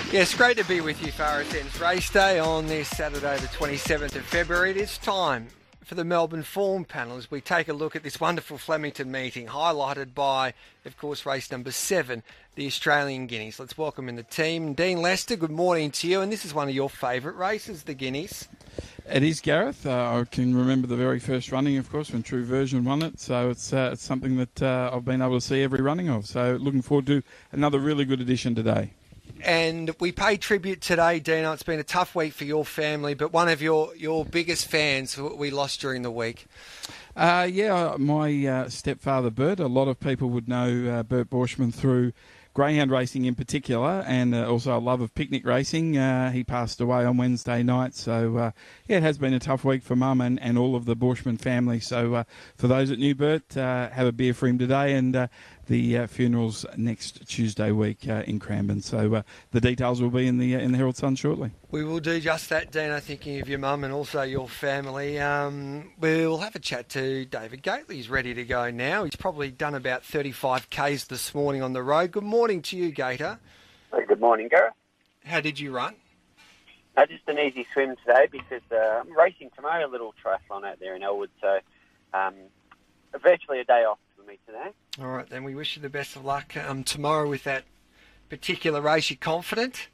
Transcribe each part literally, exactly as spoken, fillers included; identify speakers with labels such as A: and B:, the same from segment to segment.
A: Yes, great to be with you for R S N's Race Day on this Saturday the twenty-seventh of February. It is time for the Melbourne Form Panel as we take a look at this wonderful Flemington meeting, highlighted by, of course, race number seven, the Australian Guineas. Let's welcome in the team. Dean Lester, good morning to you, and this is one of your favourite races, the Guineas.
B: It is, Gareth. Uh, I can remember the very first running, of course, when True Version won it. So it's uh, it's something that uh, I've been able to see every running of. So looking forward to another really good edition today.
A: And we pay tribute today, Dino. It's been a tough week for your family, but one of your, your biggest fans who we lost during the week.
B: Uh, yeah, my uh, stepfather, Bert. A lot of people would know uh, Bert Borshman through greyhound racing in particular, and uh, also a love of picnic racing. Uh, he passed away on Wednesday night, so uh, yeah, it has been a tough week for Mum and, and all of the Borshman family. So uh, for those that knew Bert, uh, have a beer for him today, and uh, the uh, funeral's next Tuesday week uh, in Cranbourne. So uh, the details will be in the uh, in the Herald Sun shortly.
A: We will do just that, Dino, thinking of your mum and also your family. Um, we'll have a chat to David Gately. He's ready to go now. He's probably done about thirty-five kays this morning on the road. Good morning to you, Gator.
C: Hey, good morning, Gareth.
A: How did you run?
C: Uh, just an easy swim today because uh, I'm racing tomorrow, a little triathlon out there in Elwood, so um, virtually a day off for me today.
A: All right, then we wish you the best of luck um, tomorrow with that particular race. You're confident?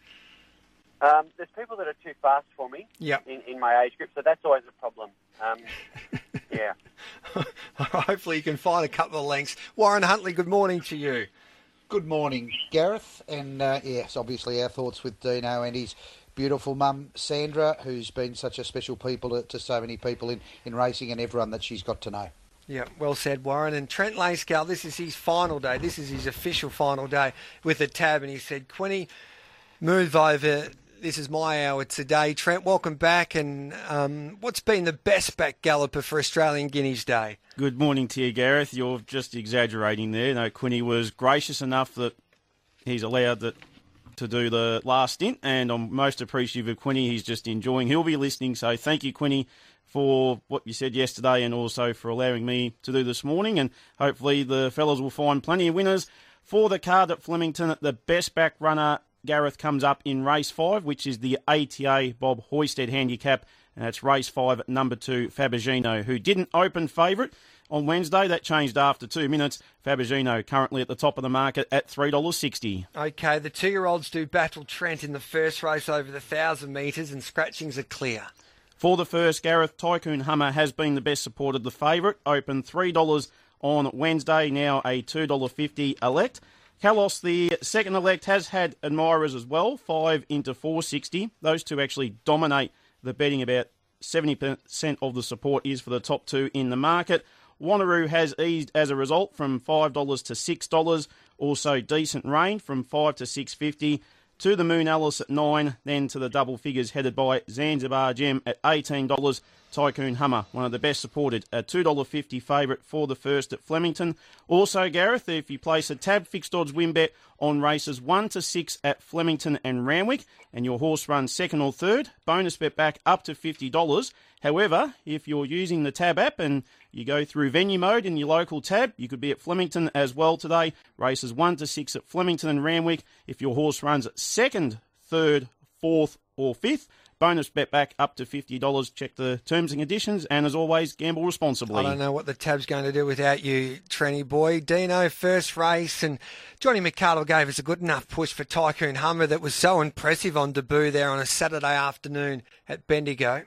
C: Um, there's people that are too fast for me
A: yep.
C: in, in my age group, so that's always a problem. Um, yeah.
A: Hopefully you can find a couple of lengths. Warren Huntley, good morning to you.
D: Good morning, Gareth. And uh, yes, obviously our thoughts with Dino and his beautiful mum, Sandra, who's been such a special people to, to so many people in, in racing and everyone that she's got to know.
A: Yeah, well said, Warren. And Trent Lanescale, this is his final day. This is his official final day with the tab. And he said, Quinny, move over. This is my hour today. Trent, welcome back. And um, what's been the best back galloper for Australian Guineas Day?
E: Good morning to you, Gareth. You're just exaggerating there. No, Quinny was gracious enough that he's allowed that to do the last stint. And I'm most appreciative of Quinny. He's just enjoying. He'll be listening. So thank you, Quinny, for what you said yesterday and also for allowing me to do this morning. And hopefully the fellas will find plenty of winners for the card at Flemington. The best back runner, Gareth, comes up in race five, which is the A T A Bob Hoysted handicap. And that's race five at number two, Fabergino, who didn't open favourite on Wednesday. That changed after two minutes. Fabergino currently at the top of the market at three dollars sixty.
A: Okay, the two-year-olds do battle Trent in the first race over the one thousand metres and scratchings are clear.
E: For the first, Gareth, Tycoon Hummer has been the best supported, the favourite. Opened three dollars on Wednesday, now a two dollars fifty elect. Kalos, the second elect, has had admirers as well, five into four sixty. Those two actually dominate the betting. About seventy percent of the support is for the top two in the market. Wanneroo has eased as a result from five dollars to six dollars. Also decent rain from five to six fifty. To the Moon Alice at nine, then to the double figures headed by Zanzibar Gem at eighteen dollars. Tycoon Hummer, one of the best supported, a two dollars fifty favourite for the first at Flemington. Also, Gareth, if you place a tab fixed odds win bet on races one to six at Flemington and Randwick, and your horse runs second or third, bonus bet back up to fifty dollars. However, if you're using the tab app and you go through venue mode in your local tab, you could be at Flemington as well today. Races one to six at Flemington and Randwick. If your horse runs second, third, fourth or fifth, bonus bet back up to fifty dollars. Check the terms and conditions, and as always, gamble responsibly.
A: I don't know what the tab's going to do without you, Trenny boy. Dino, first race, and Johnny McCardle gave us a good enough push for Tycoon Hummer that was so impressive on debut there on a Saturday afternoon at Bendigo.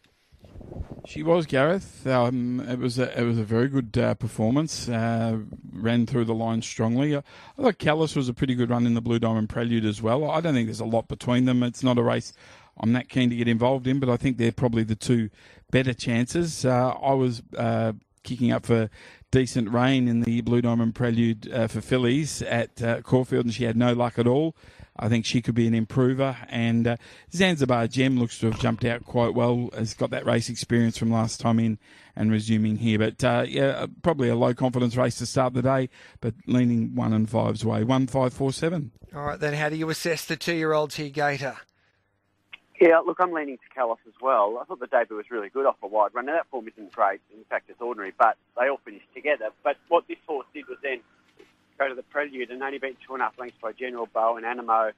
B: She was, Gareth. Um, it was a, it was a very good uh, performance. Uh, ran through the line strongly. I thought Callis was a pretty good run in the Blue Diamond Prelude as well. I don't think there's a lot between them. It's not a race I'm that keen to get involved in, but I think they're probably the two better chances. Uh, I was uh, kicking up for decent rain in the Blue Diamond Prelude uh, for fillies at uh, Caulfield, and she had no luck at all. I think she could be an improver. And uh, Zanzibar Gem looks to have jumped out quite well. Has got that race experience from last time in and resuming here. But, uh, yeah, probably a low-confidence race to start the day, but leaning one and five's way. One, five, four, seven.
A: All right, then how do you assess the two-year-olds here, Gator?
C: Yeah, look, I'm leaning to Callis as well. I thought the debut was really good off a wide run. Now, that form isn't great. In fact, it's ordinary, but they all finished together. But what this horse did was then go to the Prelude and only beat two and a half lengths by General Bow and Animo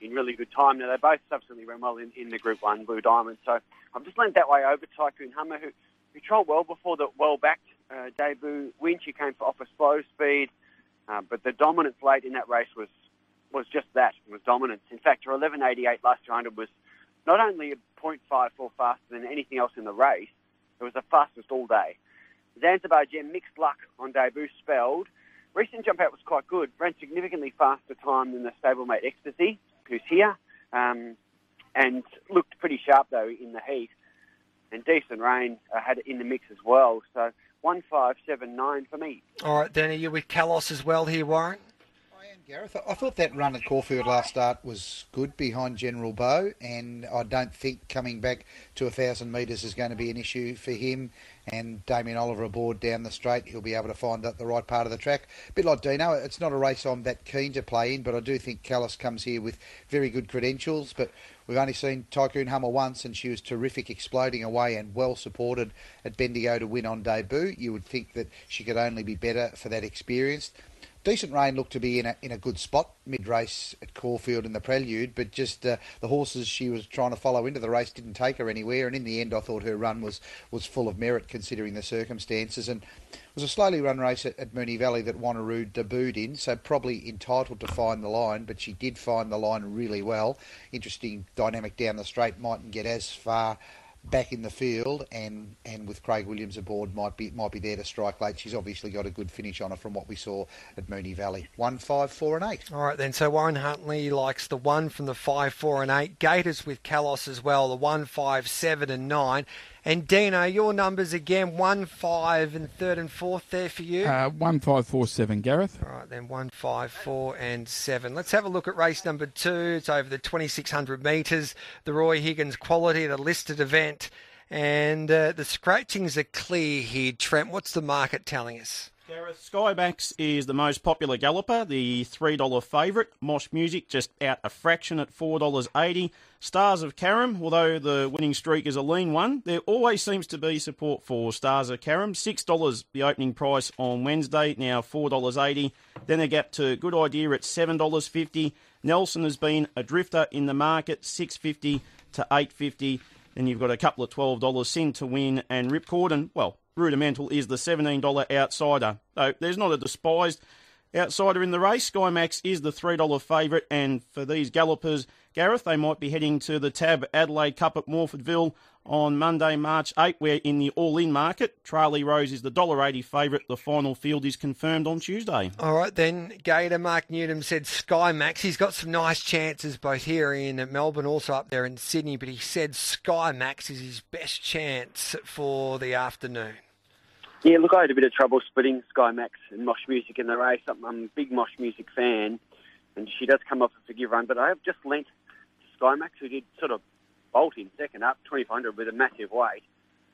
C: in really good time. Now, they both subsequently ran well in, in the Group one Blue Diamond. So I've just leaned that way over Tycoon Hummer, who, who trialled well before the well-backed uh, debut win. She came for off a slow speed, uh, but the dominance late in that race was was just that, was dominance. In fact, her eleven eighty-eight last two hundred was not only a point five four faster than anything else in the race, it was the fastest all day. Zanzibar Gem, mixed luck on debut, spelled. Recent jump out was quite good, ran significantly faster time than the stablemate Ecstasy, who's here, um, and looked pretty sharp, though, in the heat. And Decent Rain uh, had it in the mix as well, so one five seven nine for me.
A: All right, then, are you with Kalos as well here, Warren?
D: Gareth, I thought that run at Caulfield last start was good behind General Bow, and I don't think coming back to a thousand metres is going to be an issue for him. And Damien Oliver aboard down the straight, he'll be able to find the right part of the track. A bit like Dino, it's not a race I'm that keen to play in, but I do think Callis comes here with very good credentials. But we've only seen Tycoon Hummer once, and she was terrific, exploding away and well supported at Bendigo to win on debut. You would think that she could only be better for that experience. Decent Rain looked to be in a in a good spot mid-race at Caulfield in the Prelude, but just uh, the horses she was trying to follow into the race didn't take her anywhere, and in the end I thought her run was, was full of merit considering the circumstances. And it was a slowly run race at, at Moonee Valley that Wanneroo debuted in, so probably entitled to find the line, but she did find the line really well. Interesting dynamic down the straight, mightn't get as far back in the field, and, and with Craig Williams aboard might be might be there to strike late. She's obviously got a good finish on her from what we saw at Moonee Valley. One, five, four and eight.
A: All right then, so Warren Huntley likes the one from the five, four and eight. Gators with Kalos as well, the one, five, seven and nine. And Dino, your numbers again, one, five and third and fourth there for you?
B: Uh, one, five, four, seven, Gareth.
A: All right then, one, five, four and seven. Let's have a look at race number two. It's over the twenty-six hundred metres. The Roy Higgins Quality, the listed event. And uh, the scratchings are clear here. Trent, what's the market telling us?
E: Gareth, Skymax is the most popular galloper, the three dollar favourite. Mosh Music just out a fraction at four dollars eighty. Stars of Karam, although the winning streak is a lean one, there always seems to be support for Stars of Karam. six dollars the opening price on Wednesday, now four dollars eighty. Then a gap to Good Idea at seven dollars fifty. Nelson has been a drifter in the market, six dollars fifty to eight dollars fifty. Then you've got a couple of twelve dollars, Sin to Win and Ripcord, and, well, Rudimental is the seventeen dollar outsider. So there's not a despised outsider in the race. Skymax is the three dollar favourite, and for these gallopers, Gareth, they might be heading to the Tab Adelaide Cup at Morfordville on Monday, March eighth, where in the all-in market, Charlie Rose is the one dollar eighty favourite. The final field is confirmed on Tuesday.
A: All right, then, Gator Mark Newton said Skymax. He's got some nice chances both here in Melbourne, also up there in Sydney, but he said Skymax is his best chance for the afternoon.
C: Yeah, look, I had a bit of trouble splitting Skymax and Mosh Music in the race. I'm, I'm a big Mosh Music fan, and she does come off a forgive run, but I have just lent to Skymax, who did sort of bolt in second up, twenty-five hundred with a massive weight.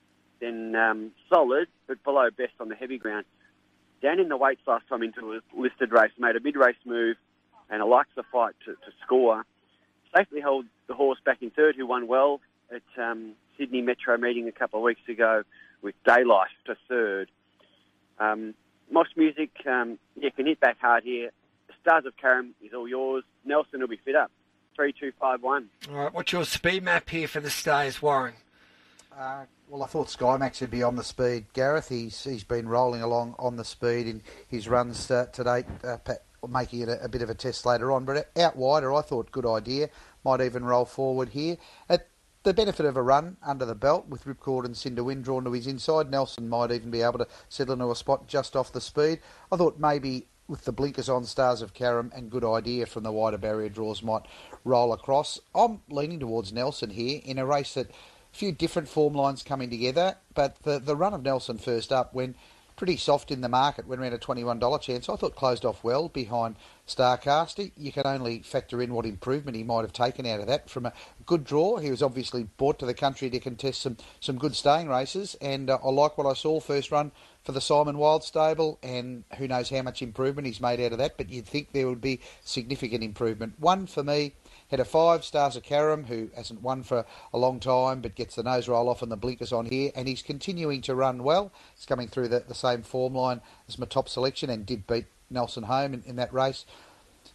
C: Then um, solid, but below best on the heavy ground. Down in the weights last time into a listed race, made a mid-race move, and I likes the fight to, to score. Safely held the horse back in third, who won well at um, Sydney Metro meeting a couple of weeks ago with Daylight to third. Um, Mosh Music, um, yeah, can hit back hard here. Stars of Karam is all yours. Nelson will be fit up. three two five one.
A: All right, what's your speed map here for the stays, Warren?
D: Uh, well, I thought Skymax would be on the speed, Gareth. He's he's been rolling along on the speed in his runs uh, to date, uh, making it a, a bit of a test later on. But out wider, I thought good idea. Might even roll forward here. At the benefit of a run under the belt with Ripcord and Cinderwin drawn to his inside, Nelson might even be able to settle into a spot just off the speed. I thought maybe with the blinkers on, Stars of Karam and good idea from the wider barrier draws might roll across. I'm leaning towards Nelson here in a race that a few different form lines coming together, but the, the run of Nelson first up when pretty soft in the market, went around a twenty-one dollar chance. I thought closed off well behind Starcaster. You can only factor in what improvement he might have taken out of that from a good draw. He was obviously brought to the country to contest some, some good staying races, and uh, I like what I saw first run for the Simon Wild stable, and who knows how much improvement he's made out of that, but you'd think there would be significant improvement. One for me, head of five, Stars of Karam, who hasn't won for a long time, but gets the nose roll off and the blinkers on here, and he's continuing to run well. He's coming through the, the same form line as my top selection and did beat Nelson home in, in that race.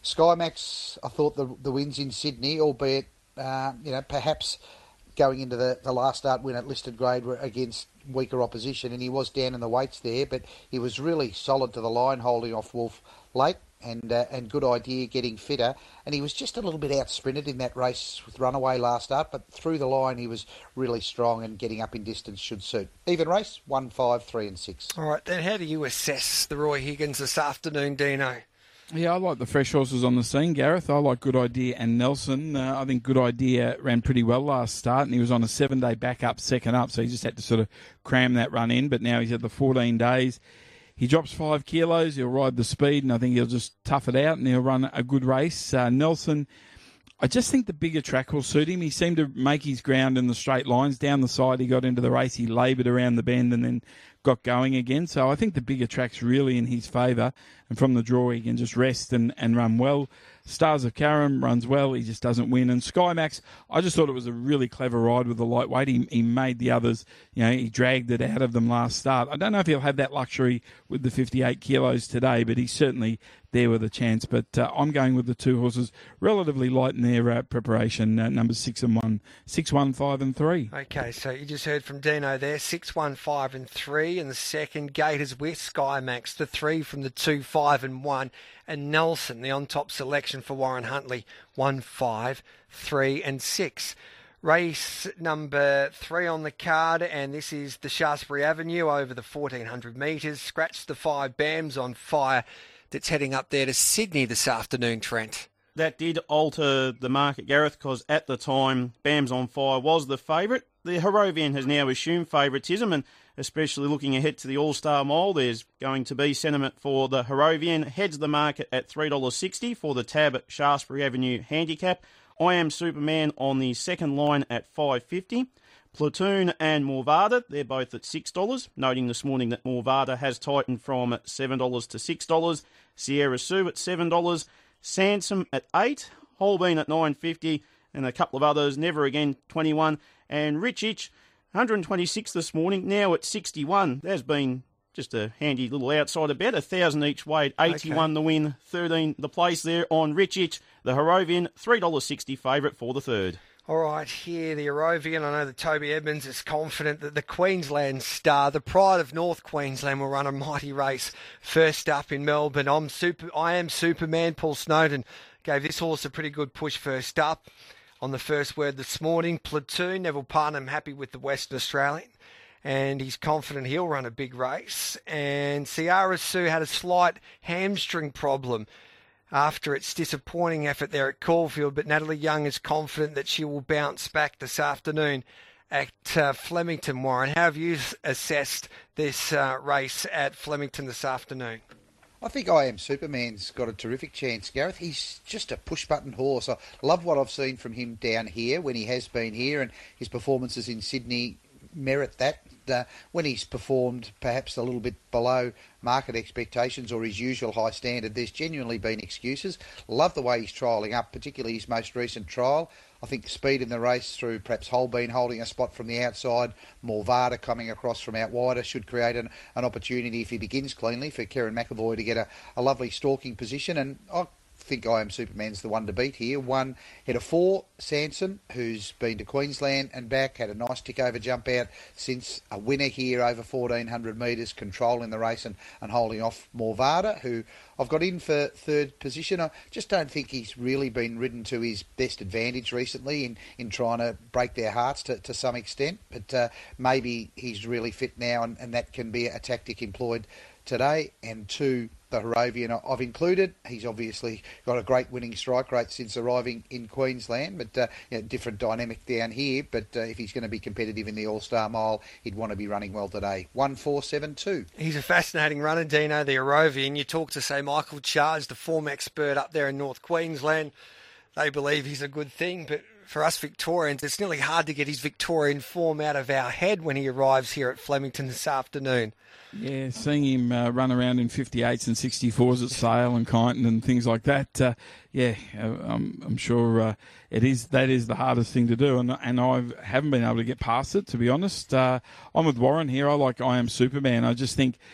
D: Skymax, I thought the the wins in Sydney, albeit uh, you know perhaps going into the, the last start win at listed grade were against weaker opposition, and he was down in the weights there, but he was really solid to the line, holding off Wolf late, and uh, and good idea getting fitter, and he was just a little bit out sprinted in that race with Runaway last start, but through the line he was really strong, and getting up in distance should suit. Even race, one, five, three and six.
A: All right, then how do you assess the Roy Higgins this afternoon, Dino?
B: Yeah, I like the fresh horses on the scene, Gareth. I like Good Idea and Nelson. Uh, I think Good Idea ran pretty well last start, and he was on a seven-day backup, second up, so he just had to sort of cram that run in. But now he's had the fourteen days. He drops five kilos. He'll ride the speed, and I think he'll just tough it out, and he'll run a good race. Uh, Nelson, I just think the bigger track will suit him. He seemed to make his ground in the straight lines. Down the side, he got into the race. He laboured around the bend and then got going again. So I think the bigger track's really in his favour. And from the draw, he can just rest and, and run well. Stars of Karam runs well. He just doesn't win. And Skymax, I just thought it was a really clever ride with the lightweight. He, he made the others, you know, he dragged it out of them last start. I don't know if he'll have that luxury with the fifty-eight kilos today, but he's certainly there with a chance. But uh, I'm going with the two horses relatively light in their uh, preparation, uh, numbers six and one, six, one, five and three.
A: Okay, so you just heard from Dino there, six, one, five and three, and the second Gators with Skymax, the three from the two, five and one, and Nelson, the on-top selection for Warren Huntley, one, five, three and six. Race number three on the card, and this is the Shaftesbury Avenue over the fourteen hundred metres. Scratch the five, Bam's on fire, that's heading up there to Sydney this afternoon, Trent.
E: That did alter the market, Gareth, because at the time, Bam's on Fire was the favourite. The Harrovian has now assumed favouritism, and especially looking ahead to the All-Star Mile, there's going to be sentiment for the Harrovian. Heads the market at three dollars sixty for the Tab Shaftesbury Avenue handicap. I Am Superman on the second line at five dollars fifty. Platoon and Morvada, they're both at six dollars, noting this morning that Morvada has tightened from seven dollars to six dollars. Sierra Sue at seven dollars. Sansom at eight dollars. Holbein at nine dollars fifty. And a couple of others, Never Again, twenty-one dollars. And Rich Itch, one hundred twenty-six this morning, now at sixty-one. There's been just a handy little outsider bet, a thousand each way at eighty-one okay. The win, thirteen the place there on Rich Itch. The Harrovian, three dollars sixty favourite for the third.
A: All right, here the Harrovian. I know that Toby Edmonds is confident that the Queensland Star, the pride of North Queensland, will run a mighty race. First up in Melbourne, I'm super, I Am Superman. Paul Snowden gave this horse a pretty good push first up on the first word this morning. Platoon, Neville Parnham happy with the Western Australian, and he's confident he'll run a big race. And Sierra Sue had a slight hamstring problem after its disappointing effort there at Caulfield, but Natalie Young is confident that she will bounce back this afternoon at uh, Flemington, Warren. How have you assessed this uh, race at Flemington this afternoon?
D: I think I Am Superman's got a terrific chance, Gareth. He's just a push-button horse. I love what I've seen from him down here when he has been here, and his performances in Sydney merit that. Uh, when he's performed perhaps a little bit below market expectations or his usual high standard, there's genuinely been excuses. Love the way he's trialling up, particularly his most recent trial. I think the speed in the race through perhaps Holbein holding a spot from the outside, Morvada coming across from out wider should create an, an opportunity, if he begins cleanly, for Kerrin McEvoy to get a, a lovely stalking position. And I think I Am Superman's the one to beat here. One head of four, Sanson, who's been to Queensland and back, had a nice tick over jump out since, a winner here over fourteen hundred metres, controlling the race and, and holding off Morvada, who I've got in for third position. I just don't think he's really been ridden to his best advantage recently in, in trying to break their hearts to, to some extent, but uh, maybe he's really fit now, and, and that can be a tactic employed today. And two, the Harrovian I've included. He's obviously got a great winning strike rate since arriving in Queensland, but uh, you know, different dynamic down here. But uh, if he's going to be competitive in the All-Star Mile, he'd want to be running well today. one four seven two.
A: He's a fascinating runner, Dino, the Harrovian. You talk to, say, Michael Charge, the form expert up there in North Queensland. They believe he's a good thing, but for us Victorians, it's nearly hard to get his Victorian form out of our head when he arrives here at Flemington this afternoon.
B: Yeah, seeing him uh, run around in fifty-eights and sixty-fours at Sale and Kyneton and things like that, uh, yeah, uh, I'm, I'm sure uh, it is. That is the hardest thing to do, and and I haven't been able to get past it, to be honest. Uh, I'm with Warren here. I like I Am Superman. I just think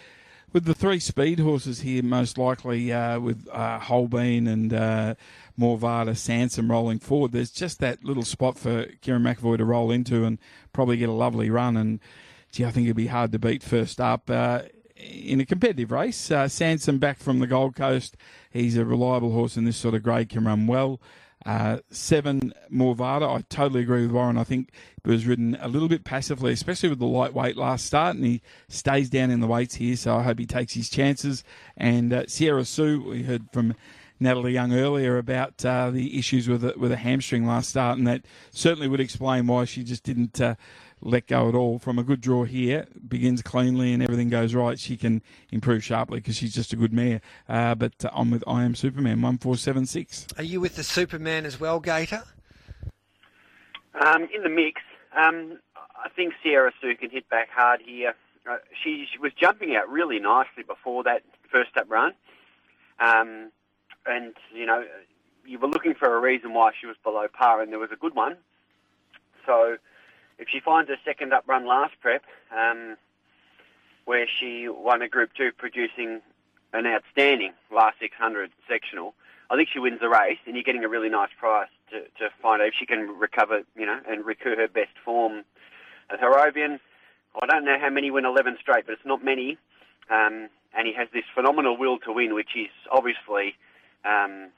B: with the three speed horses here, most likely uh, with uh, Holbein and uh, Morvada, Sansom rolling forward, there's just that little spot for Kieran McAvoy to roll into and probably get a lovely run. And, gee, I think it'd be hard to beat first up. Uh, in a competitive race, uh, Sansom back from the Gold Coast. He's a reliable horse in this sort of grade, can run well. Uh, seven, Morvada. I totally agree with Warren. I think it was ridden a little bit passively, especially with the lightweight last start, and he stays down in the weights here, so I hope he takes his chances. And uh, Sierra Sue, we heard from Natalie Young earlier about uh, the issues with a, with a hamstring last start, and that certainly would explain why she just didn't uh, let go at all. From a good draw here, begins cleanly and everything goes right, she can improve sharply because she's just a good mare. Uh, but uh, I'm with I Am Superman, one four seven six.
A: Are you with the Superman as well, Gator?
C: Um, in the mix, um, I think Sierra Sue can hit back hard here. Uh, she, she was jumping out really nicely before that first up run. Um, and, you know, you were looking for a reason why she was below par, and there was a good one. So if she finds a second up run last prep, um, where she won a Group two producing an outstanding last six hundred sectional, I think she wins the race, and you're getting a really nice price to, to find out if she can recover, you know, and recur her best form. At Harrovian, I don't know how many win eleven straight, but it's not many. Um, and he has this phenomenal will to win, which is obviously um,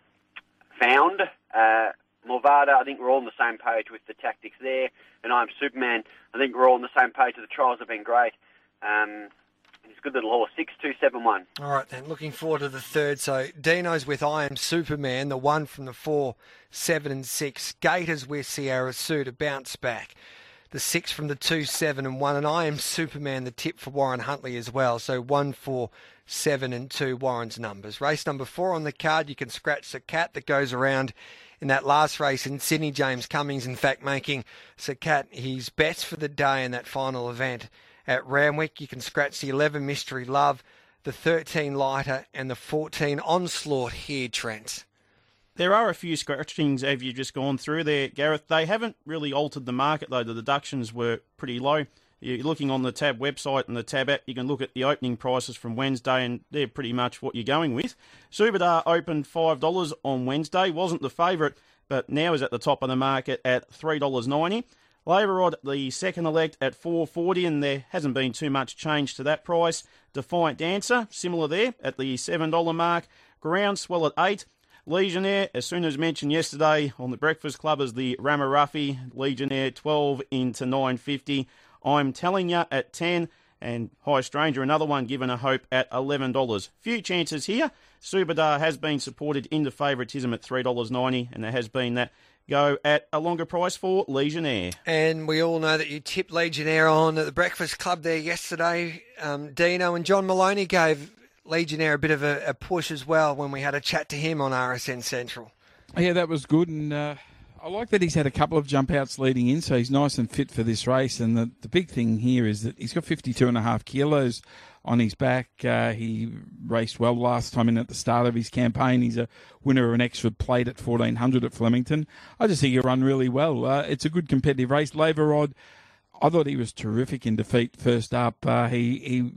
C: found. Uh, Morvada, I think we're all on the same page with the tactics there. And I'm Superman, I think we're all on the same page. The trials have been great. Um, he's a good little horse, six two seven one.
A: All right, then. Looking forward to the third. So Dino's with I Am Superman, the one from the four, seven and six. Gators with Sierra Sue to bounce back. The six from the two, seven and one. And I Am Superman, the tip for Warren Huntley as well. So one, four, seven and two, Warren's numbers. Race number four on the card. You can scratch the cat that goes around in that last race in Sydney. James Cummings, in fact, making Sakat his best for the day in that final event at Randwick. You can scratch the eleven, Mystery Love, the thirteen, Lighter, and the fourteen, Onslaught here, Trent.
E: There are a few scratchings, as you've just gone through there, Gareth. They haven't really altered the market, though. The deductions were pretty low. You're looking on the Tab website and the Tab app, you can look at the opening prices from Wednesday, and they're pretty much what you're going with. Subadar opened five dollars on Wednesday, wasn't the favourite, but now is at the top of the market at three dollars ninety. Labourod, the second elect, at four dollars forty, and there hasn't been too much change to that price. Defiant Dancer, similar there, at the seven dollars mark. Groundswell at eight dollars. Legionnaire, as soon as mentioned yesterday on the Breakfast Club, as the Ramaruffy. Legionnaire, twelve into nine fifty. I'm Telling Ya at ten, and High Stranger, another one given a hope at eleven dollars. Few chances here. Subadar has been supported into favouritism at three dollars ninety, and there has been that go at a longer price for Legionnaire.
A: And we all know that you tipped Legionnaire on at the Breakfast Club there yesterday. Um, Dino and John Maloney gave Legionnaire a bit of a, a push as well when we had a chat to him on R S N Central.
B: Yeah, that was good, and uh, I like that he's had a couple of jump outs leading in, so he's nice and fit for this race. And the, the big thing here is that he's got fifty-two and a half kilos on his back. Uh, he raced well last time in at the start of his campaign. He's a winner of an extra plate at fourteen hundred at Flemington. I just think he'll run really well. Uh, it's a good competitive race. Labourod, I thought he was terrific in defeat first up. Uh, he, he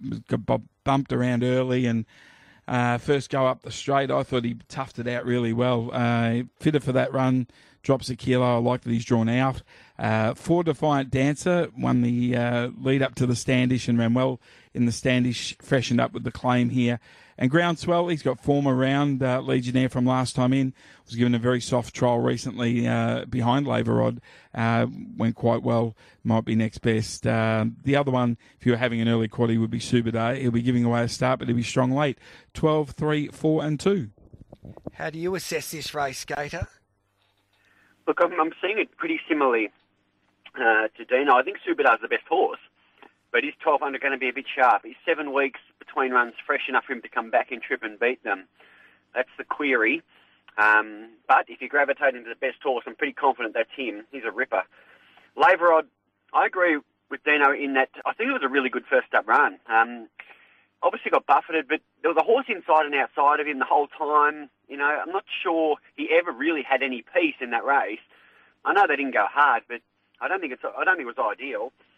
B: got bumped around early and uh, first go up the straight, I thought he toughed it out really well. Uh, fitter for that run, drops a kilo. I like that he's drawn out. Uh, four Defiant Dancer won the uh, lead up to the Standish and ran well in the Standish, freshened up with the claim here. And Groundswell, he's got form around uh, Legionnaire from last time in. Was given a very soft trial recently uh, behind Labourod. Uh, went quite well. Might be next best. Uh, the other one, if you were having an early quaddy, would be Subadar. He'll be giving away a start, but he'll be strong late. twelve, three, four and two.
A: How do you assess this race, Gator?
C: Look, I'm, I'm seeing it pretty similarly uh, to Dino. I think Subadar's the best horse, but is twelve hundred going to be a bit sharp? He's seven weeks between runs, fresh enough for him to come back in trip and beat them. That's the query. Um, but if you gravitate into the best horse, I'm pretty confident that's him. He's a ripper. Labourod, I agree with Dino in that I think it was a really good first up run. Um, obviously got buffeted, but there was a horse inside and outside of him the whole time. You know, I'm not sure he ever really had any peace in that race. I know they didn't go hard, but I don't think it's I don't think it was ideal.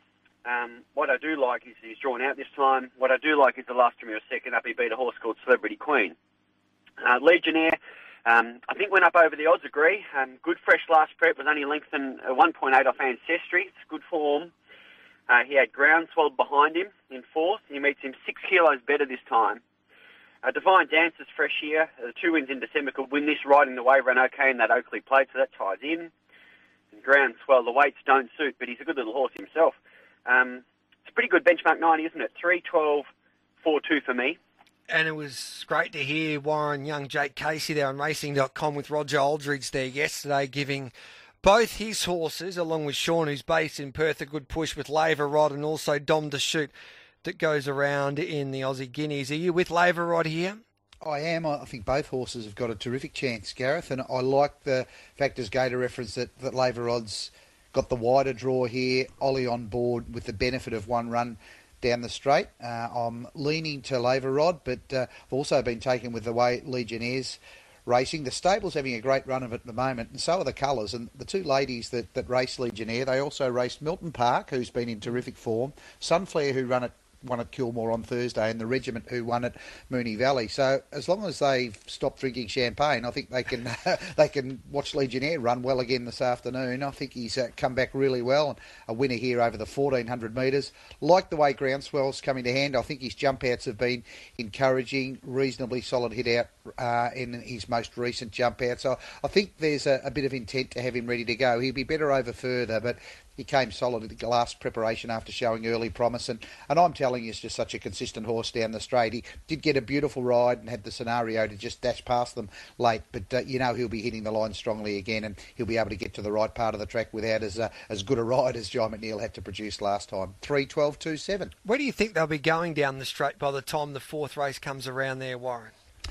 C: Um, what I do like is he's drawn out this time. What I do like is the last time he was second up, he beat a horse called Celebrity Queen. Uh, Legionnaire, um, I think went up over the odds, agree. Um, good fresh last prep, was only lengthened uh, one point eight off Ancestry. It's good form. Uh, he had Groundswell behind him in fourth. He meets him six kilos better this time. Uh, Divine Dance is fresh here. Uh, the two wins in December could win this, riding the way, run okay in that Oakley plate, so that ties in. And Groundswell, the weights don't suit, but he's a good little horse himself. Um, it's a pretty good benchmark ninety, isn't it? three twelve four two for me.
A: And it was great to hear Warren Young, Jake Casey there on racing dot com with Roger Aldridge there yesterday, giving both his horses, along with Sean, who's based in Perth, a good push with Laver Rod and also Dom to Shoot that goes around in the Aussie Guineas. Are you with Laver Rod here?
D: I am. I think both horses have got a terrific chance, Gareth, and I like the fact, as Gator referenced, that, that Laver Rod's got the wider draw here. Ollie on board with the benefit of one run down the straight. Uh, I'm leaning to Laver Rod, but uh, I've also been taken with the way Legionnaire's racing. The stable's having a great run of it at the moment, and so are the colours. And the two ladies that, that race Legionnaire, they also raced Milton Park, who's been in terrific form, Sunflare, who run it won at Kilmore on Thursday, and the Regiment, who won at Moonee Valley. So as long as they've stopped drinking champagne, I think they can they can watch Legionnaire run well again this afternoon. I think he's uh, come back really well, and a winner here over the fourteen hundred metres. Like the way Groundswell's coming to hand. I think his jump outs have been encouraging, reasonably solid hit out uh, in his most recent jump out. So I think there's a, a bit of intent to have him ready to go. He'd be better over further, but he came solid at the last preparation after showing early promise, and, and I'm telling you, he's just such a consistent horse down the straight. He did get a beautiful ride and had the scenario to just dash past them late, but uh, you know he'll be hitting the line strongly again, and he'll be able to get to the right part of the track without as uh, as good a ride as John McNeil had to produce last time. three twelve two seven.
A: Where do you think they'll be going down the straight by the time the fourth race comes around there, Warren?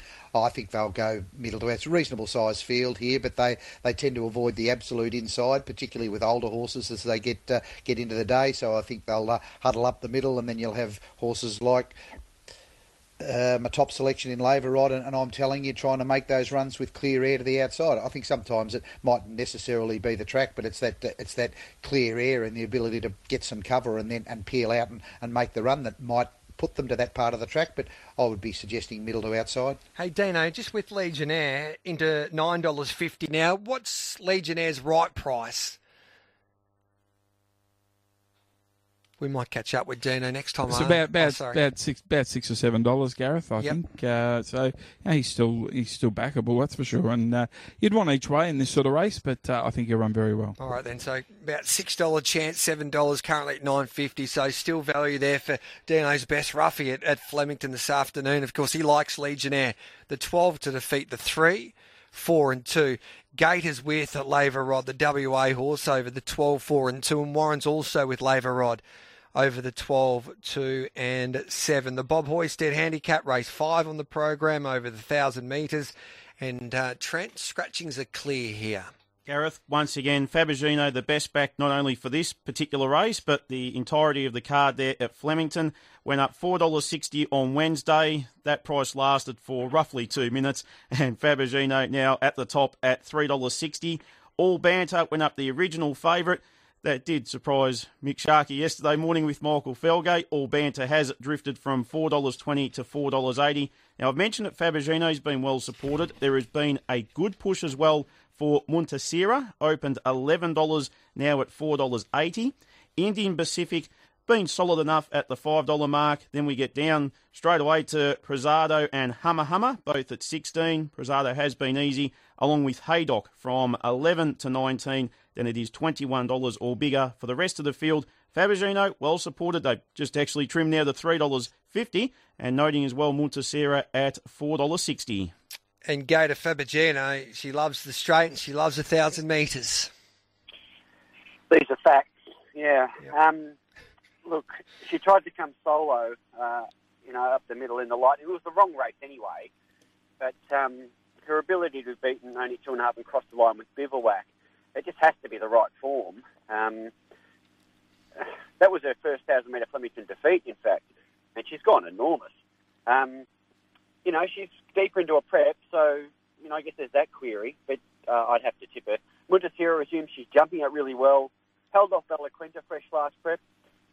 D: I think they'll go middle to out. It's a reasonable size field here, but they, they tend to avoid the absolute inside, particularly with older horses as they get uh, get into the day. So I think they'll uh, huddle up the middle, and then you'll have horses like uh, my top selection in Laver Rod, and, and I'm telling you, trying to make those runs with clear air to the outside. I think sometimes it mightn't necessarily be the track, but it's that uh, it's that clear air and the ability to get some cover and then and peel out and, and make the run that might put them to that part of the track, but I would be suggesting middle to outside.
A: Hey, Dino, just with Legionnaire into nine dollars fifty now, what's Legionnaire's right price? We might catch up with Dino next time.
B: It's about about,
A: oh,
B: about six about six or seven dollars, Gareth. I
A: Yep.
B: think. Uh, so yeah, he's still he's still backable, that's for sure. And uh, you'd want each way in this sort of race, but uh, I think he'll run very well.
A: All right then, so about six dollar chance, seven dollars currently at nine fifty. So still value there for Dino's best roughie at, at Flemington this afternoon. Of course, he likes Legionnaire. The twelve to defeat the three, four and two. Gators with Laver Rod, the W A horse, over the twelve, four and two, and Warren's also with Laver Rod over the twelve, two and seven. The Bob Hoysted handicap, race five on the program over the one thousand metres. And uh, Trent, scratchings are clear here.
E: Gareth, once again, Fabigino, the best back not only for this particular race, but the entirety of the card there at Flemington. Went up four dollars sixty on Wednesday. That price lasted for roughly two minutes. And Fabigino now at the top at three dollars sixty. All Banter went up the original favourite. That did surprise Mick Sharkey yesterday morning with Michael Felgate. All Banter has drifted from four dollars twenty to four dollars eighty. Now, I've mentioned that Fabigino's been well supported. There has been a good push as well for Muntasira, opened eleven dollars, now at four dollars eighty. Indian Pacific, been solid enough at the five dollars mark. Then we get down straight away to Prezado and Hummer Hummer, both at sixteen. Prezado has been easy, along with Haydock from eleven to nineteen. Then it is twenty-one dollars or bigger for the rest of the field. Fabigino, well supported. They've just actually trimmed now to three dollars fifty. And noting as well Muntasira at four dollars sixty.
A: And Gator Fabigino, she loves the straight and she loves a thousand metres.
C: These are facts, yeah.
A: Yep.
C: Um, look, she tried to come solo, uh, you know, up the middle in the light. It was the wrong race anyway, but um, her ability to have beaten only two and a half and cross the line with Bivouac, it just has to be the right form. Um, that was her first one thousand metre Flemington defeat, in fact, and she's gone enormous. Um, you know, she's deeper into a prep, so, you know, I guess there's that query, but uh, I'd have to tip her. Muntasira resumes, she's jumping out really well. Held off Bella Quinta fresh last prep.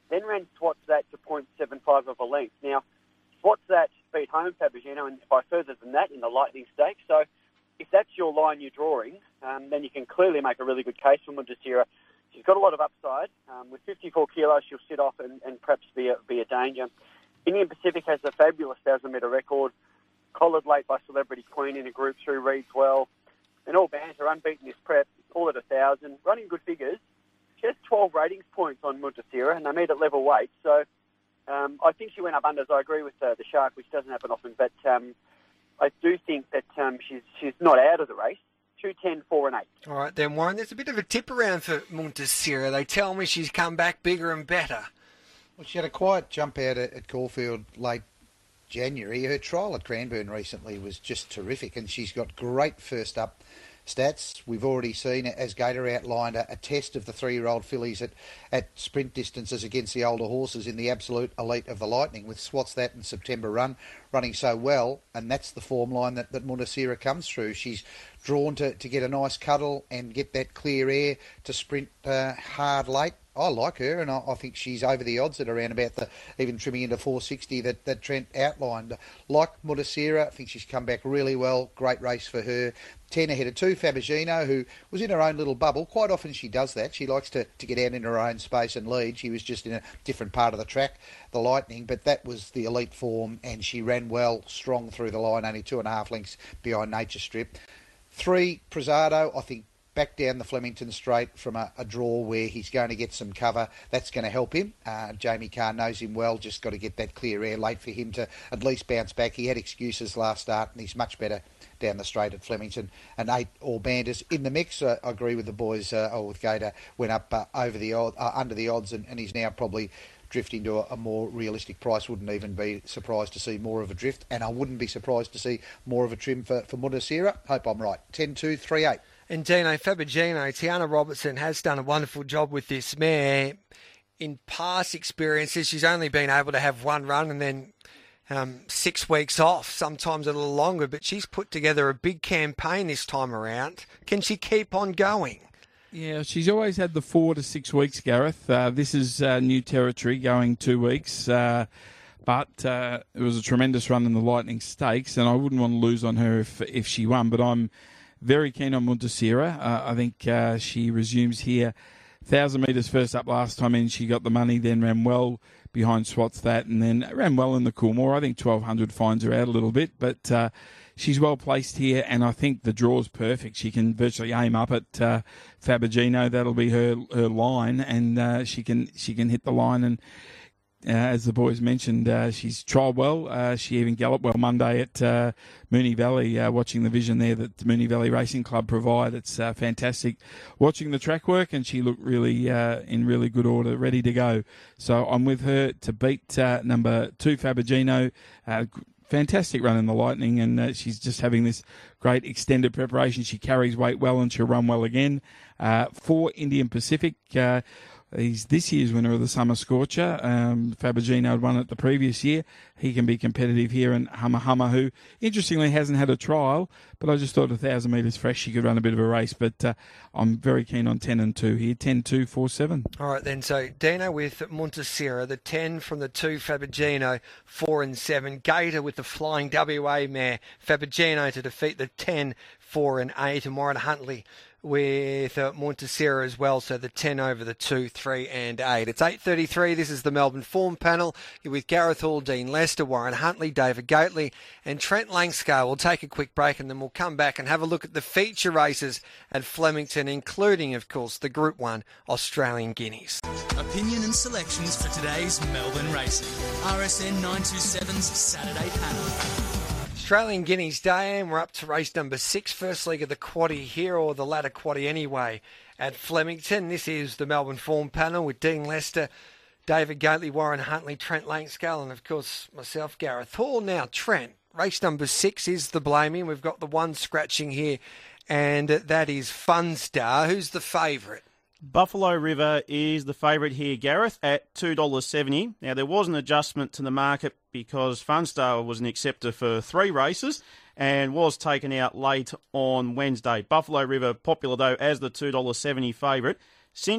C: then ran Swats That to point seven five of a length. Now, Swats That beat home Fabregino and by further than that in the Lightning Stakes. So if that's your line you're drawing, um, then you can clearly make a really good case for Montesira. She's got a lot of upside. Um, with fifty-four kilos, she'll sit off and, and perhaps be a, be a danger. Indian Pacific has a fabulous one thousand metre record, collared late by Celebrity Queen in a Group two, reads well. And all banter, unbeaten this prep, all at one thousand, running good figures. She has twelve ratings points on Montesira, and they meet at level weight. So um, I think she went up unders. I agree with uh, the Shark, which doesn't happen often, but um, I do think that um, she's she's not out of the race. two, ten, four and eight.
A: All right then, Warren, there's a bit of a tip around for Montesira. They tell me she's come back bigger and better.
D: Well, she had a quiet jump out at, at Caulfield late January. Her trial at Cranbourne recently was just terrific, and she's got great first up stats. We've already seen, as Gator outlined, a, a test of the three-year-old fillies at, at sprint distances against the older horses in the absolute elite of the Lightning, with Swats That and September Run running so well, and that's the form line that, that Montesira comes through. She's drawn to, to get a nice cuddle and get that clear air to sprint uh, hard late. I like her, and I, I think she's over the odds at around about the even trimming into four sixty that, that Trent outlined. Like Montesira, I think she's come back really well. Great race for her. ten ahead of two, Fabregino, who was in her own little bubble. Quite often she does that. She likes to, to get out in her own space and lead. She was just in a different part of the track, the Lightning, but that was the elite form, and she ran well, strong through the line, only two and a half lengths behind Nature Strip. Three, Prezado, I think, back down the Flemington Straight from a, a draw where he's going to get some cover. That's going to help him. Uh, Jamie Carr knows him well, just got to get that clear air late for him to at least bounce back. He had excuses last start, and he's much better down the straight at Flemington. And eight All Banders in the mix. Uh, I agree with the boys, uh, or with Gator, went up uh, over the odd, uh, under the odds, and, and he's now probably drifting to a, a more realistic price. Wouldn't even be surprised to see more of a drift, and I wouldn't be surprised to see more of a trim for, for Montesira. Hope I'm right. ten two, three eight.
A: And Dino Fabregino, Tiana Robertson has done a wonderful job with this mare. In past experiences, she's only been able to have one run and then um, six weeks off, sometimes a little longer, but she's put together a big campaign this time around. Can she keep on going?
B: Yeah, she's always had the four to six weeks, Gareth. Uh, this is uh, new territory, going two weeks. Uh, but uh, it was a tremendous run in the Lightning Stakes, and I wouldn't want to lose on her if if she won, but I'm very keen on Montesira. Uh, I think uh, she resumes here. one thousand metres first up last time in, she got the money, then ran well behind Swats That, and then ran well in the Coolmore. I think twelve hundred finds her out a little bit, but uh, she's well placed here, and I think the draw's perfect. She can virtually aim up at uh, Fabregino. That'll be her her line, and uh, she can she can hit the line. And uh, as the boys mentioned, uh, she's trialled well. Uh, she even galloped well Monday at uh, Moonee Valley, uh, watching the vision there that the Moonee Valley Racing Club provide. It's uh, fantastic watching the track work, and she looked really uh, in really good order, ready to go. So I'm with her to beat uh, number two, Fabregino. Uh, Fantastic run in the Lightning, and uh, she's just having this great extended preparation. She carries weight well, and she'll run well again. Uh, for Indian Pacific, uh, he's this year's winner of the Summer Scorcher. Um, Fabregino had won it the previous year. He can be competitive here. And Hummer Hummer, who interestingly hasn't had a trial, but I just thought a thousand metres fresh, she could run a bit of a race. But uh, I'm very keen on ten and two here. ten two four seven.
A: All right then. So Dino with Montesira, the ten from the two Fabregino, four and seven. Gator with the Flying W A mare, Fabregino to defeat the ten, four and eight, and Warren Huntley with uh, Montesira as well, so the ten over the two, three and eight. It's eight thirty-three, this is the Melbourne Form Panel. You're with Gareth Hall, Dean Lester, Warren Huntley, David Gately and Trent Langscale. We'll take a quick break and then we'll come back and have a look at the feature races at Flemington, including, of course, the Group one Australian Guineas.
F: Opinion and selections for today's Melbourne racing. R S N nine twenty-seven's Saturday Panel.
A: Australian Guineas Day, and we're up to race number six, first leg of the quaddie here, or the ladder quaddie anyway, at Flemington. This is the Melbourne Form Panel with Dean Lester, David Gately, Warren Huntley, Trent Langscale, and of course myself, Gareth Hall. Now, Trent, race number six is the blaming. We've got the one scratching here, and that is Funstar. Who's the favourite?
E: Buffalo River is the favourite here, Gareth, at two dollars seventy. Now, there was an adjustment to the market because Funstar was an acceptor for three races and was taken out late on Wednesday. Buffalo River popular, though, as the two dollars seventy favourite. Since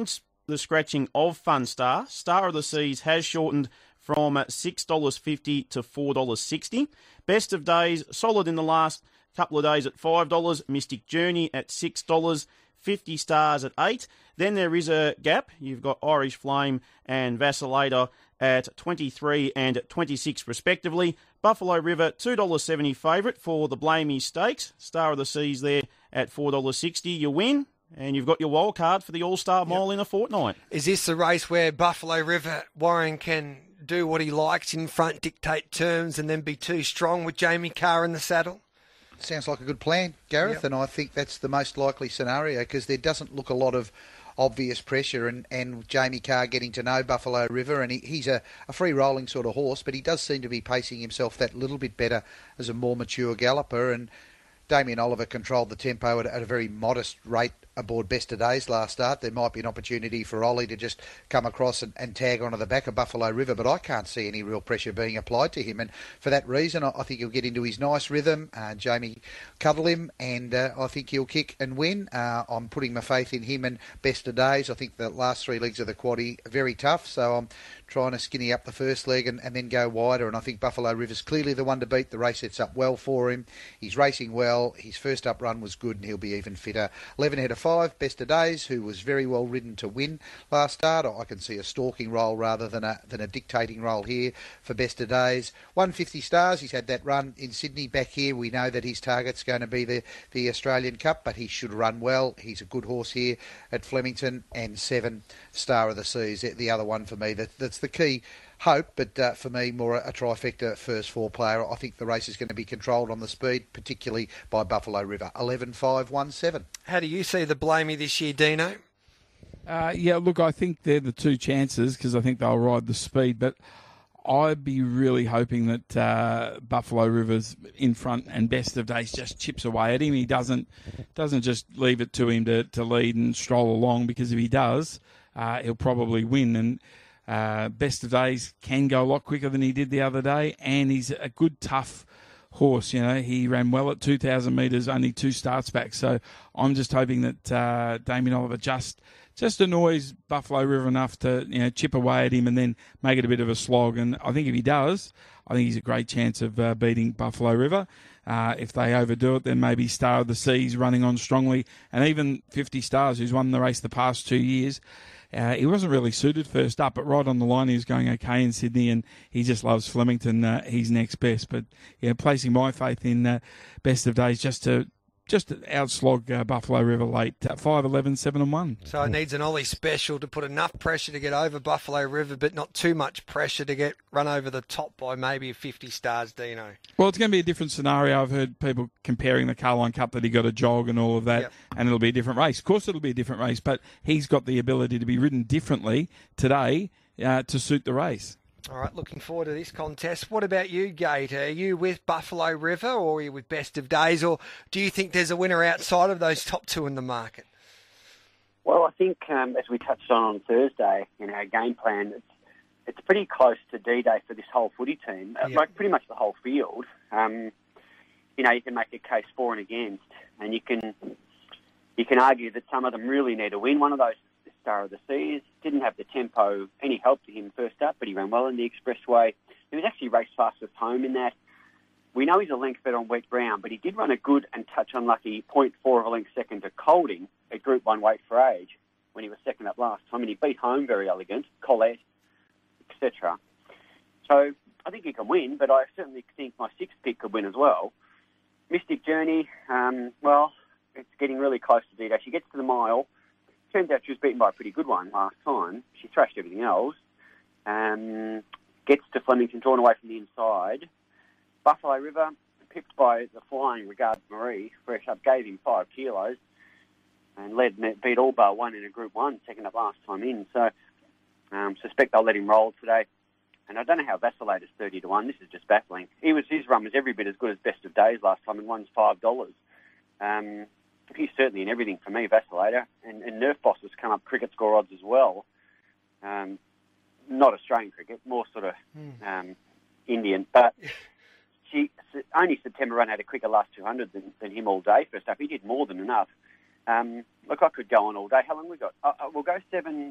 E: the scratching of Fun Star. Star of the Seas has shortened from six dollars fifty to four dollars sixty. Best of Days, solid in the last couple of days at five dollars. Mystic Journey at six dollars. fifty Stars at eight. Then there is a gap. You've got Irish Flame and Vacillator at twenty-three and twenty-six respectively. Buffalo River, two dollars seventy favourite for the Blamey Stakes. Star of the Seas there at four dollars sixty. You win, and you've got your wild card for the All-Star Mile yep. in a fortnight.
A: Is this the race where Buffalo River, Warren can do what he likes in front, dictate terms, and then be too strong with Jamie Carr in the saddle?
D: Sounds like a good plan, Gareth, yep. and I think that's the most likely scenario because there doesn't look a lot of obvious pressure and, and Jamie Carr getting to know Buffalo River, and he, he's a, a free-rolling sort of horse, but he does seem to be pacing himself that little bit better as a more mature galloper, and Damien Oliver controlled the tempo at, at a very modest rate aboard Best of Days last start. There might be an opportunity for Ollie to just come across and, and tag onto the back of Buffalo River, but I can't see any real pressure being applied to him. And for that reason, I, I think he'll get into his nice rhythm. Uh, Jamie cuddle him, and uh, I think he'll kick and win. Uh, I'm putting my faith in him and Best of Days. I think the last three legs of the quaddie are very tough, so I'm trying to skinny up the first leg and, and then go wider. And I think Buffalo River's clearly the one to beat. The race sets up well for him. He's racing well. His first up run was good, and he'll be even fitter. eleven ahead of five, Best of Days, who was very well ridden to win last start. I can see a stalking role rather than a than a dictating role here for Best of Days. one hundred fifty Stars, he's had that run in Sydney. Back here, we know that his target's going to be the, the Australian Cup, but he should run well. He's a good horse here at Flemington. And seven, Star of the Seas, the other one for me. That, that's the key hope, but uh, for me, more a, a trifecta first four player. I think the race is going to be controlled on the speed, particularly by Buffalo River. eleven, five, one, seven.
A: How do you see the Blamey this year, Dino?
B: Uh, yeah, look, I think they're the two chances because I think they'll ride the speed, but I'd be really hoping that uh, Buffalo River's in front and Best of Days just chips away at him. He doesn't doesn't just leave it to him to, to lead and stroll along, because if he does, uh, he'll probably win. And uh, Best of Days can go a lot quicker than he did the other day, and he's a good, tough horse. You know, he ran well at two thousand metres, only two starts back. So I'm just hoping that uh, Damien Oliver just just annoys Buffalo River enough to, you know, chip away at him and then make it a bit of a slog. And I think if he does, I think he's a great chance of uh, beating Buffalo River. Uh, if they overdo it, then maybe Star of the Seas running on strongly, and even fifty Stars, who's won the race the past two years. Uh, he wasn't really suited first up, but right on the line he was going okay in Sydney, and he just loves Flemington. Uh, he's next best. But yeah, placing my faith in uh, Best of Days just to just to outslog uh, Buffalo River late. Uh, five, eleven, seven and one.
A: So it needs an Ollie special to put enough pressure to get over Buffalo River, but not too much pressure to get run over the top by maybe fifty Stars, Dino.
B: Well, it's going to be a different scenario. I've heard people comparing the Carline Cup that he got a jog and all of that, yep. and it'll be a different race. Of course it'll be a different race, but he's got the ability to be ridden differently today uh, to suit the race.
A: All right, looking forward to this contest. What about you, Gate? Are you with Buffalo River, or are you with Best of Days, or do you think there's a winner outside of those top two in the market?
C: Well, I think, um, as we touched on on Thursday in our game plan, it's, it's pretty close to D-Day for this whole footy team, yep. like pretty much the whole field. Um, you know, you can make a case for and against, and you can you can argue that some of them really need a win. One of those, Star of the Seas, didn't have the tempo, any help to him first up, but he ran well in the Expressway. He was actually raced fastest home in that. We know he's a length bet on Wet Brown, but he did run a good and touch unlucky zero point four of a length second to Colding at Group one weight for age when he was second up last time, and he beat home very elegant, Colette, et cetera. So I think he can win, but I certainly think my sixth pick could win as well. Mystic Journey, um, well, it's getting really close to D-Day. She gets to the mile. Turns out she was beaten by a pretty good one last time. She thrashed everything else. Um, gets to Flemington, drawn away from the inside. Buffalo River, pipped by the flying Regards Marie. Fresh up, gave him five kilos and led beat all bar one in a Group one, second up last time in. So um, suspect they'll let him roll today. And I don't know how Vacillator's thirty to one. This is just baffling. He was His run was every bit as good as Best of Days last time, and one's five dollars. Um... He's certainly in everything for me, Vacillator. And, and Nerf Boss has come up cricket score odds as well. Um, not Australian cricket, more sort of mm. um, Indian. But she only September Run had a quicker last two hundred than, than him all day first up. He did more than enough. Um, look, I could go on all day. How long we got? Uh, uh, we'll go seven,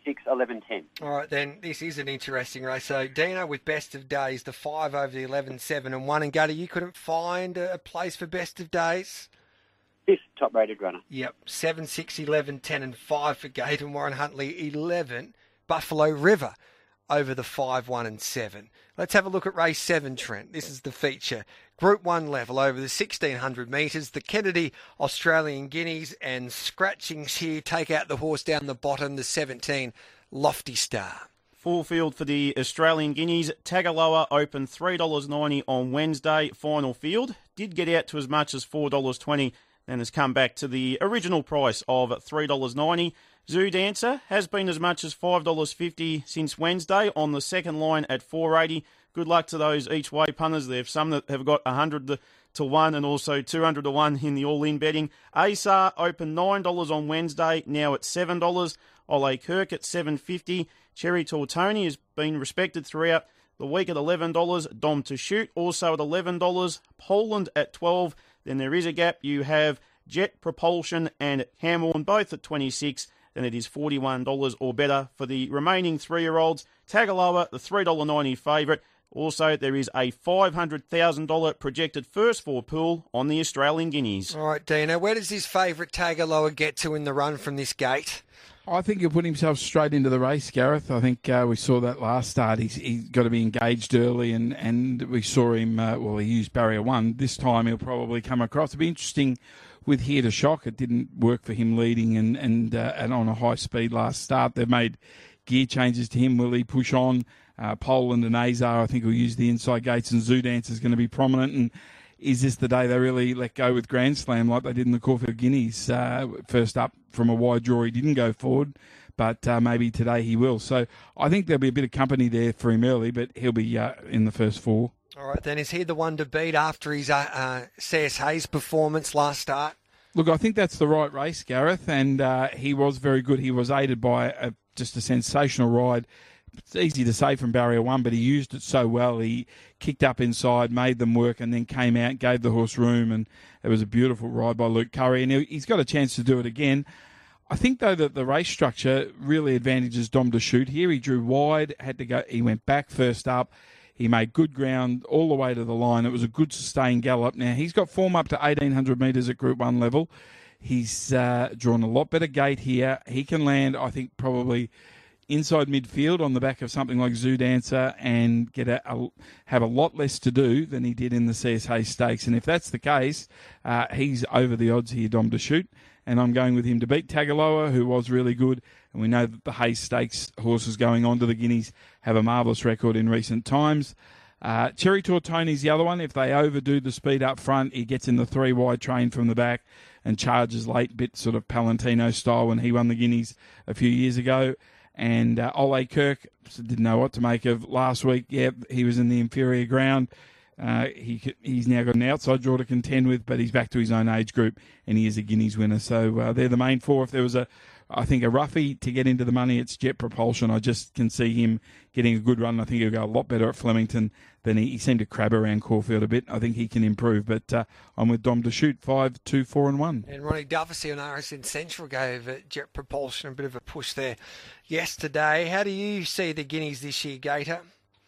C: six, eleven, ten.
A: All right, then, this is an interesting race. So, Dino with Best of Days, the five over the eleven, seven and one. And, Gutty, you couldn't find a place for Best of Days?
C: Fifth top-rated runner.
A: Yep, seven, six, eleven, ten and five for Gate, and Warren Huntley, eleven. Buffalo River over the five, one and seven. Let's have a look at race seven, Trent. This is the feature. Group one level over the sixteen hundred metres. The Kennedy Australian Guineas, and scratchings here take out the horse down the bottom, the seventeen Lofty Star.
E: Full field for the Australian Guineas. Tagaloa opened three dollars ninety on Wednesday. Final field did get out to as much as four dollars twenty, then has come back to the original price of three dollars ninety. Zoo Dancer has been as much as five dollars fifty since Wednesday on the second line at four dollars eighty. Good luck to those each-way punters. There are some that have got one hundred to one and also two hundred to one in the all-in betting. A S A R opened nine dollars on Wednesday, now at seven dollars. Ole Kirk at seven dollars fifty. Cherry Tortoni has been respected throughout the week at eleven dollars. Dom to Shoot also at eleven dollars. Poland at twelve dollars. Then there is a gap. You have Jet Propulsion and Hamorn both at twenty-six dollars. Then it is forty-one dollars or better for the remaining three-year-olds. Tagaloa, the three dollars ninety favourite. Also, there is a five hundred thousand dollars projected first four pool on the Australian Guineas.
A: All right, Dino, where does his favourite Tagaloa get to in the run from this gate?
B: I think he'll put himself straight into the race, Gareth. I think uh, we saw that last start. He's, he's got to be engaged early, and, and we saw him, uh, well, he used barrier one. This time he'll probably come across. It'll be interesting with Here to Shock. It didn't work for him leading and, and, uh, and on a high speed last start. They've made gear changes to him. Will he push on? Uh, Poland and A S A R, I think, will use the inside gates, and Zoo Dance is going to be prominent. And is this the day they really let go with Grand Slam like they did in the Caulfield Guineas? Uh, first up from a wide draw, he didn't go forward, but uh, maybe today he will. So I think there'll be a bit of company there for him early, but he'll be uh, in the first four.
A: All right, then, is he the one to beat after his uh, uh, C S Hayes performance last start?
B: Look, I think that's the right race, Gareth, and uh, he was very good. He was aided by a, just a sensational ride. It's easy to say from barrier one, but he used it so well. He kicked up inside, made them work, and then came out, gave the horse room, and it was a beautiful ride by Luke Curry, and he's got a chance to do it again. I think, though, that the race structure really advantages Dom to Shoot here. He drew wide, had to go. He went back first up. He made good ground all the way to the line. It was a good sustained gallop. Now, he's got form up to eighteen hundred metres at Group one level. He's uh, drawn a lot better gate here. He can land, I think, probably inside midfield on the back of something like Zoo Dancer and get a, a, have a lot less to do than he did in the C S Hayes Stakes. And if that's the case, uh, he's over the odds here, Dom to Shoot. And I'm going with him to beat Tagaloa, who was really good. And we know that the Hayes Stakes horses going on to the Guineas have a marvellous record in recent times. Uh, Cherry Tortoni's the other one. If they overdo the speed up front, he gets in the three-wide train from the back and charges late, bit sort of Palantino style when he won the Guineas a few years ago. And uh, Ole Kirk, didn't know what to make of last week. Yeah, he was in the inferior ground. Uh, he He's now got an outside draw to contend with, but he's back to his own age group, and he is a Guineas winner. So uh, they're the main four. If there was, a, I think, a roughie to get into the money, it's Jet Propulsion. I just can see him getting a good run. I think he'll go a lot better at Flemington than he, he seemed to crab around Caulfield a bit. I think he can improve, but uh, I'm with Dom to Shoot, five, two, four, and one.
A: And Ronnie Duffy on R S N Central gave uh, Jet Propulsion a bit of a push there yesterday. How do you see the Guineas this year, Gator?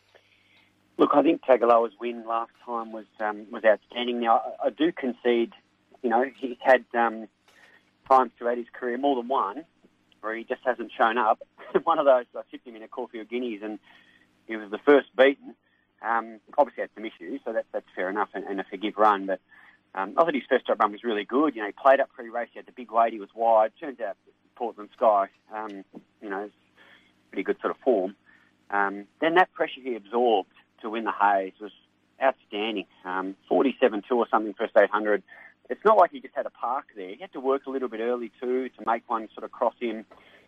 C: Look, I think Tagaloa's win last time was um, was outstanding. Now, I, I do concede, you know, he's had um, times throughout his career, more than one, where he just hasn't shown up. One of those, I tipped him in a Caulfield Guineas, and he was the first beaten. Um, obviously had some issues, so that, that's fair enough and, and a forgive run. But um, I thought his first up run was really good. You know, he played up pre-race, he had the big weight, he was wide. Turns out Portland Sky, um, you know, pretty good sort of form. Um, then that pressure he absorbed to win the Hayes was outstanding. Um, forty-seven two or something first eight hundred. It's not like he just had a park there. He had to work a little bit early too to make one sort of cross him.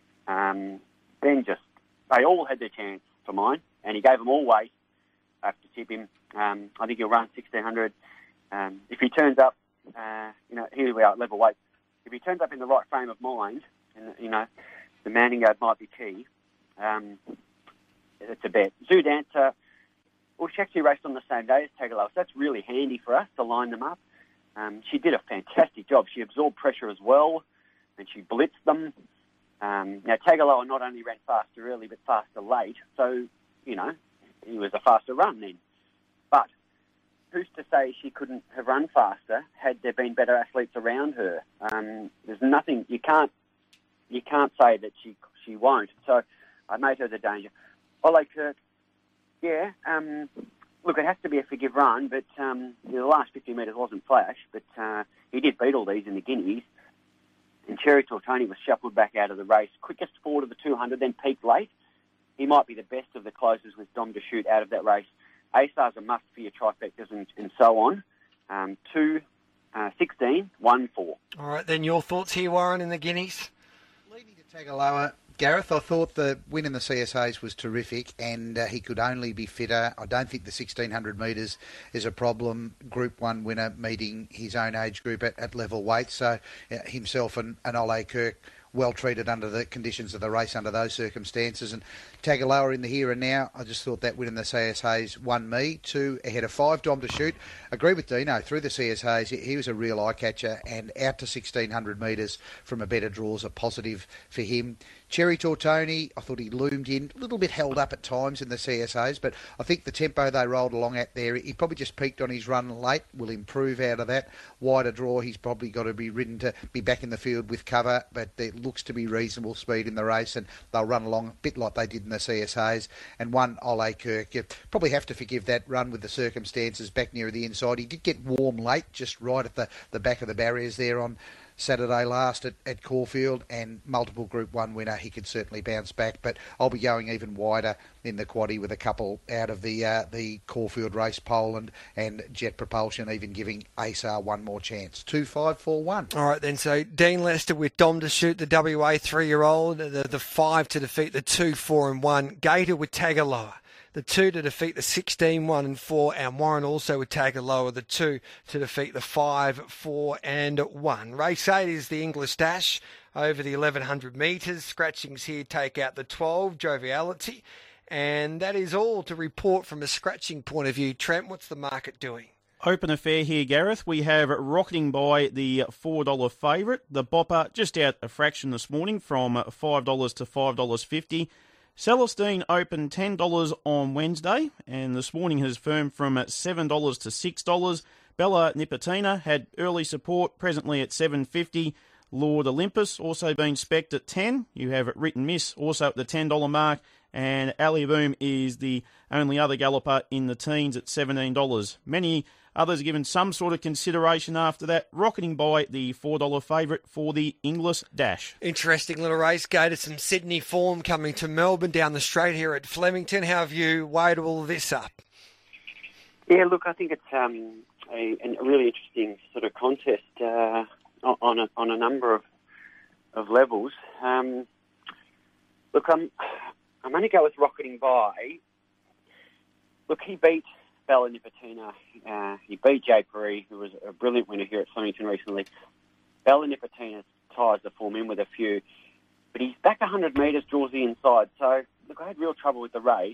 C: Um, then just, they all had their chance for mine, and he gave them all weight. I have to tip him. Um, I think he'll run sixteen hundred. Um, if he turns up, uh, you know, here we are at level weight. If he turns up in the right frame of mind, and, you know, the Manning guard might be key, um, it's a bet. Zoo Dancer, well, she actually raced on the same day as Tagaloa, so that's really handy for us to line them up. Um, she did a fantastic job. She absorbed pressure as well, and she blitzed them. Um, now, Tagaloa not only ran faster early, but faster late. So, you know, he was a faster run then. But who's to say she couldn't have run faster had there been better athletes around her? Um, there's nothing, you can't you can't say that she she won't. So I made her the danger. Ole Kirk, yeah, um, look, it has to be a forgive run, but um, you know, the last fifty metres wasn't flash, but uh, he did beat all these in the Guineas. And Cherry Tortoni was shuffled back out of the race. Quickest forward of the two hundred, then peaked late. He might be the best of the closers with Dom to shoot out of that race. Asar's a must for your trifectas and, and so on. Um, two, uh, sixteen, one, four.
A: All right, then your thoughts here, Warren, in the Guineas?
D: Leading to Tagaloa, Gareth, I thought the win in the C S As was terrific, and uh, he could only be fitter. I don't think the sixteen hundred metres is a problem. Group one winner meeting his own age group at, at level weight, so uh, himself and, and Ole Kirk well treated under the conditions of the race under those circumstances. And Tagaloa in the here and now, I just thought that win in the C S As won me. Two ahead of five, Dom to shoot. Agree with Dino, through the C S As, he was a real eye-catcher, and out to sixteen hundred metres from a better draw is a positive for him. Cherry Tortoni, I thought he loomed in, a little bit held up at times in the C S As, but I think the tempo they rolled along at there, he probably just peaked on his run late, will improve out of that. Wider draw, he's probably got to be ridden to be back in the field with cover, but it looks to be reasonable speed in the race, and they'll run along a bit like they did in the C S As. And one, Ole Kirk, you probably have to forgive that run with the circumstances back near the inside. He did get warm late, just right at the, the back of the barriers there on Saturday last at, at Caulfield, and multiple Group one winner. He could certainly bounce back, but I'll be going even wider in the quaddie with a couple out of the uh, the Caulfield race, Poland and Jet Propulsion, even giving Asar one more chance. Two, five, four, one.
A: All right, then. So Dean Lester with Dom to shoot, the W A three-year-old, the, the five to defeat the two, four and one. Gator with Tagaloa, the two to defeat the sixteen, one and four, and Warren also with Tagaloa, the two to defeat the five, four and one. Race eight is the English Dash over the eleven hundred metres. Scratchings here take out the twelve, Joviality, and that is all to report from a scratching point of view. Trent, what's the market doing?
E: Open affair here, Gareth. We have Rocketing by the four dollar favourite. The Bopper just out a fraction this morning from five dollars to five dollars fifty. Celestine opened ten dollars on Wednesday, and this morning has firmed from seven dollars to six dollars. Bella Nipotina had early support, presently at seven dollars fifty. Lord Olympus also been spec'd at ten dollars. You have Written Miss also at the ten dollars mark, and Ali Boom is the only other galloper in the teens at seventeen dollars. Many others given some sort of consideration after that. Rocketing by the four dollar favourite for the English Dash.
A: Interesting little race, Gator. Some Sydney form coming to Melbourne down the straight here at Flemington. How have you weighed all this up?
C: Yeah, look, I think it's um, a, a really interesting sort of contest uh, on a, on a number of of levels. Um, look, I'm I'm going to go with Rocketing by. Look, he beat Bella Nipotina. Uh, he beat Jay Paree, who was a brilliant winner here at Flemington recently. Bella Nipotina ties the form in with a few, but he's back one hundred metres, draws the inside. So, look, I had real trouble with the race,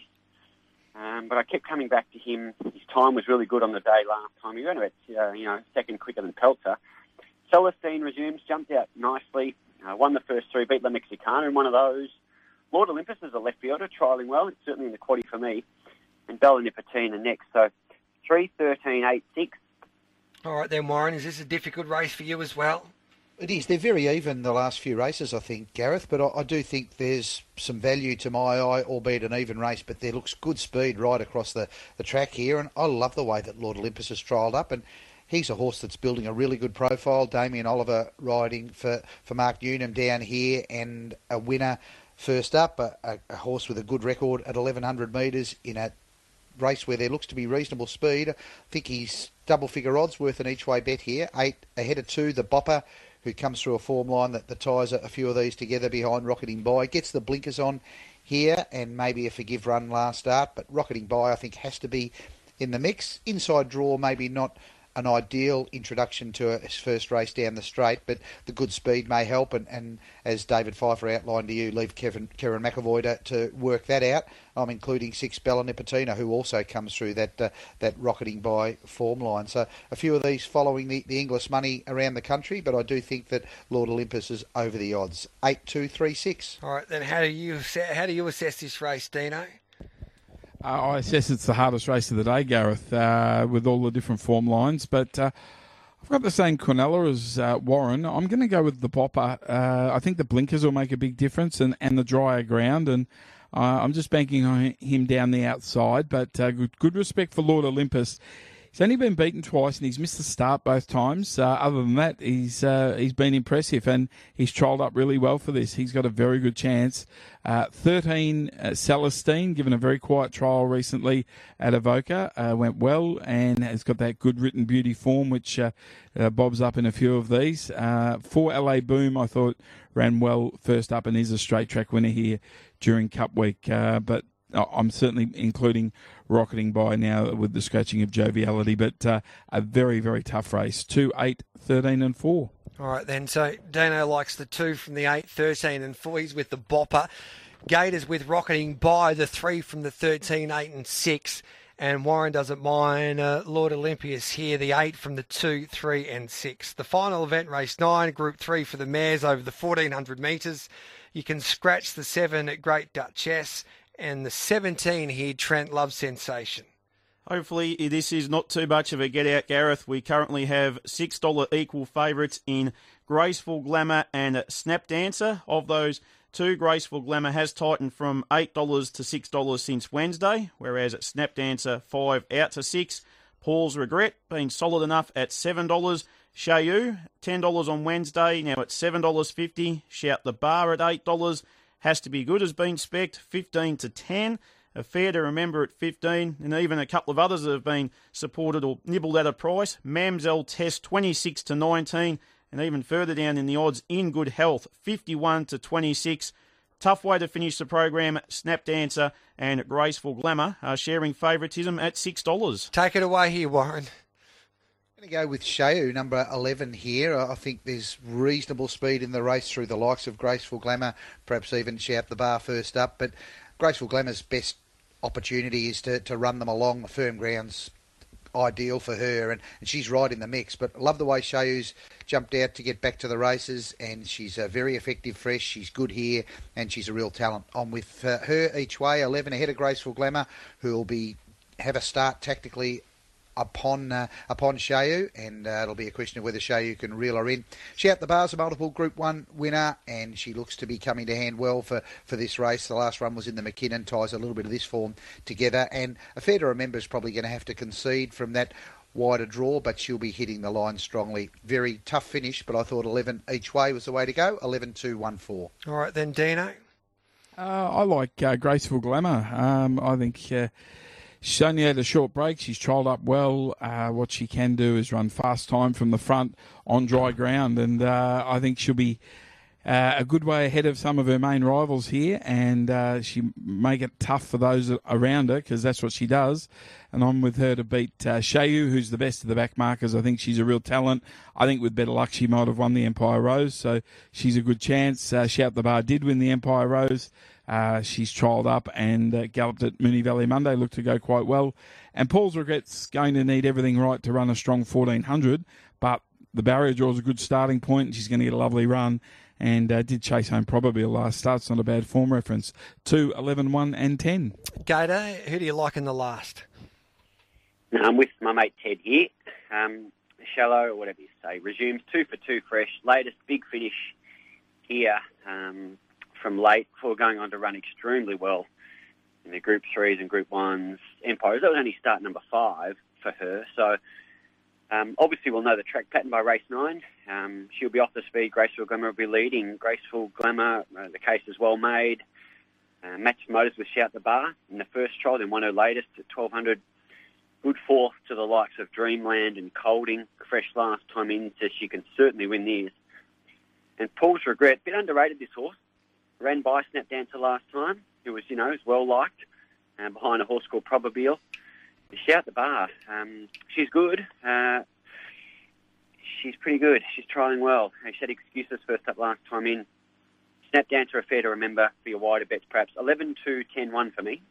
C: um, but I kept coming back to him. His time was really good on the day last time. He ran about, uh, you know, second quicker than Pelter. Celestine resumes, jumped out nicely, uh, won the first three, beat La Mexicana in one of those. Lord Olympus is a left fielder, trialling well. It's certainly in the quaddie for me. And Bella Nipotina next. So three, thirteen, eight, six.
A: All right then, Warren. Is this a difficult race for you as well?
D: It is. They're very even the last few races, I think, Gareth, but I, I do think there's some value to my eye, albeit an even race, but there looks good speed right across the, the track here, and I love the way that Lord Olympus has trialled up, and he's a horse that's building a really good profile. Damien Oliver riding for, for Mark Newnham down here, and a winner first up, a, a, a horse with a good record at eleven hundred metres in a race where there looks to be reasonable speed. I think he's double-figure odds worth an each-way bet here. Eight ahead of two, the Bopper, who comes through a form line that, that ties a, a few of these together behind Rocketing By. Gets the blinkers on here and maybe a forgive run last start, but Rocketing By, I think, has to be in the mix. Inside draw, maybe not an ideal introduction to his first race down the straight, but the good speed may help. And, and as David Pfeiffer outlined to you, leave Kevin, Karen McAvoy to, to work that out. I'm including six Bella Nipotina, who also comes through that uh, that rocketing by form line. So a few of these following the, the English money around the country, but I do think that Lord Olympus is over the odds. Eight, two, three, six.
A: All right, then how do you how do you assess this race, Dino?
B: Uh, I assess it's the hardest race of the day, Gareth, uh, with all the different form lines. But uh, I've got the same Quinella as uh, Warren. I'm going to go with the Popper. Uh, I think the blinkers will make a big difference, and, and the drier ground. And uh, I'm just banking on him down the outside. But uh, good, good respect for Lord Olympus. He's only been beaten twice, and he's missed the start both times. Uh, other than that, he's uh, he's been impressive, and he's trialled up really well for this. He's got a very good chance. Uh, thirteen, uh, Celestine, given a very quiet trial recently at Avoca, uh, went well and has got that good written beauty form, which uh, uh, bobs up in a few of these. Uh, for L A Boom, I thought ran well first up and is a straight track winner here during Cup Week, uh, but I'm certainly including Rocketing By now with the scratching of Joviality, but uh, a very, very tough race. two, eight, thirteen and four.
A: All right, then. So Dino likes the two from the eight, thirteen and four. He's with the Bopper. Gators with Rocketing By, the three from the thirteen, eight and six. And Warren doesn't mind. Uh, Lord Olympius here, the eight from the two, three and six. The final event, race nine, Group three for the mares over the fourteen hundred metres. You can scratch the seven at Great Duchess. And the seventeen here, Trent Love Sensation.
E: Hopefully this is not too much of a get-out, Gareth. We currently have six dollars equal favourites in Graceful Glamour and Snap Dancer. Of those two, Graceful Glamour has tightened from eight dollars to six dollars since Wednesday, whereas at Snap Dancer, five out to six. Paul's Regret being solid enough at seven dollars. Shayu, ten dollars on Wednesday, now at seven dollars fifty. Shout the Bar at eight dollars. Has to Be Good has been spec'd, fifteen to ten. A Fair to Remember at fifteen, and even a couple of others that have been supported or nibbled at a price. Mamselle Test, twenty-six to nineteen, and even further down in the odds, In Good Health, fifty-one to twenty-six. Tough way to finish the program. Snap Dancer and Graceful Glamour are sharing favouritism at six dollars.
A: Take it away here, Warren.
D: I'm going to go with Shayu, number eleven here. I think there's reasonable speed in the race through the likes of Graceful Glamour, perhaps even Shout the Bar first up. But Graceful Glamour's best opportunity is to, to run them along the firm grounds. Ideal for her, and, and she's right in the mix. But I love the way Shayu's jumped out to get back to the races, and she's uh, very effective fresh. She's good here, and she's a real talent. I'm with uh, her each way, eleven ahead of Graceful Glamour, who will be have a start tactically upon uh, upon Shayu, and uh, it'll be a question of whether Shayu can reel her in. Shout the Bar's a multiple Group one winner, and she looks to be coming to hand well for, for this race. The last run was in the McKinnon, ties a little bit of this form together, and A Fair to Remember is probably going to have to concede from that wider draw, but she'll be hitting the line strongly. Very tough finish, but I thought eleven each way was the way to go. eleven, two, one, four.
A: All right, then, Dino.
B: Uh, I like uh, Graceful Glamour. Um, I think uh, she's only had a short break. She's trialled up well. Uh, what she can do is run fast time from the front on dry ground, and uh, I think she'll be uh, a good way ahead of some of her main rivals here, and uh, she make it tough for those around her because that's what she does. And I'm with her to beat uh, Shayu, who's the best of the back markers. I think she's a real talent. I think with better luck she might have won the Empire Rose, so she's a good chance. Uh, Shout the Bar did win the Empire Rose. Uh, she's trialled up and uh, galloped at Moonee Valley Monday, looked to go quite well. And Paul's Regret's going to need everything right to run a strong fourteen hundred, but the barrier draws a good starting point, and she's going to get a lovely run. And uh, did chase home probably a last start. It's not a bad form reference. two, eleven, one and ten.
A: Gator, who do you like in the last?
C: I'm with my mate Ted here. Um, Shallow, or whatever you say, resumes two for two fresh. Latest big finish here um, from late before going on to run extremely well in the Group threes and Group ones. Empires, that was only start number five for her. So um, obviously we'll know the track pattern by race nine. Um, she'll be off the speed. Graceful Glamour will be leading. Graceful Glamour, uh, the case is well made. Uh, matched motors with Shout the Bar in the first trial, then won her latest at twelve hundred. Good fourth to the likes of Dreamland and Colding. Fresh last time in, so she can certainly win these. And Paul's Regret, a bit underrated this horse. Ran by Snap Dancer last time, who was, you know, is well liked, uh, behind a horse called Probabile. Shout the Bar, um, she's good. Uh, She's pretty good. She's trialling well. She had excuses first up last time in. Snap down to a fair to remember for your wider bets, perhaps. eleven two ten one for me.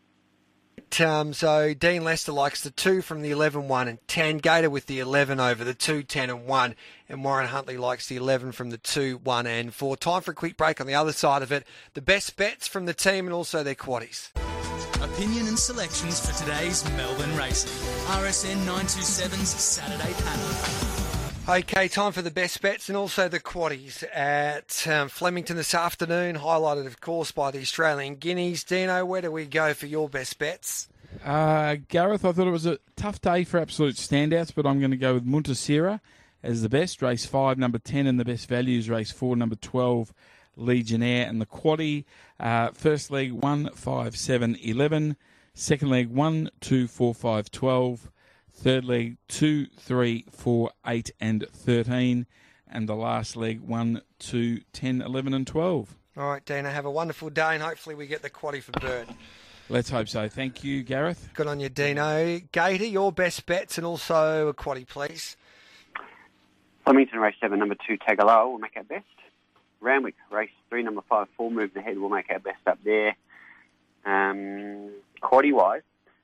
A: Um, so Dean Lester likes the two from the eleven one and ten. Gator with the eleven over the two, ten and one. And Warren Huntley likes the eleven from the two, one and four. Time for a quick break on the other side of it. The best bets from the team and also their quaddies.
F: Opinion and selections for today's Melbourne racing. R S N nine twenty-seven's Saturday panel.
A: Okay, time for the best bets and also the quaddies at um, Flemington this afternoon, highlighted, of course, by the Australian Guineas. Dino, where do we go for your best bets?
B: Uh, Gareth, I thought it was a tough day for absolute standouts, but I'm going to go with Muntasira as the best. Race five, number ten, and the best values. Race four, number twelve, Legionnaire, and the quaddie. Uh, first leg, one, five, seven, eleven. Second leg, one, two, four, five, twelve. Third leg, two, three, four, eight, and thirteen. And the last leg, one, two, ten, eleven, and twelve.
A: All right, Dino, have a wonderful day, and hopefully we get the quaddie for Bert.
B: Let's hope so. Thank you, Gareth.
A: Good on you, Dino. Gator, your best bets and also a quaddie, please.
C: Flemington, race seven, number two, Tagaloa, will make our best. Randwick, race three, number five, four, moving ahead, will make our best up there. Um, quaddie-wise,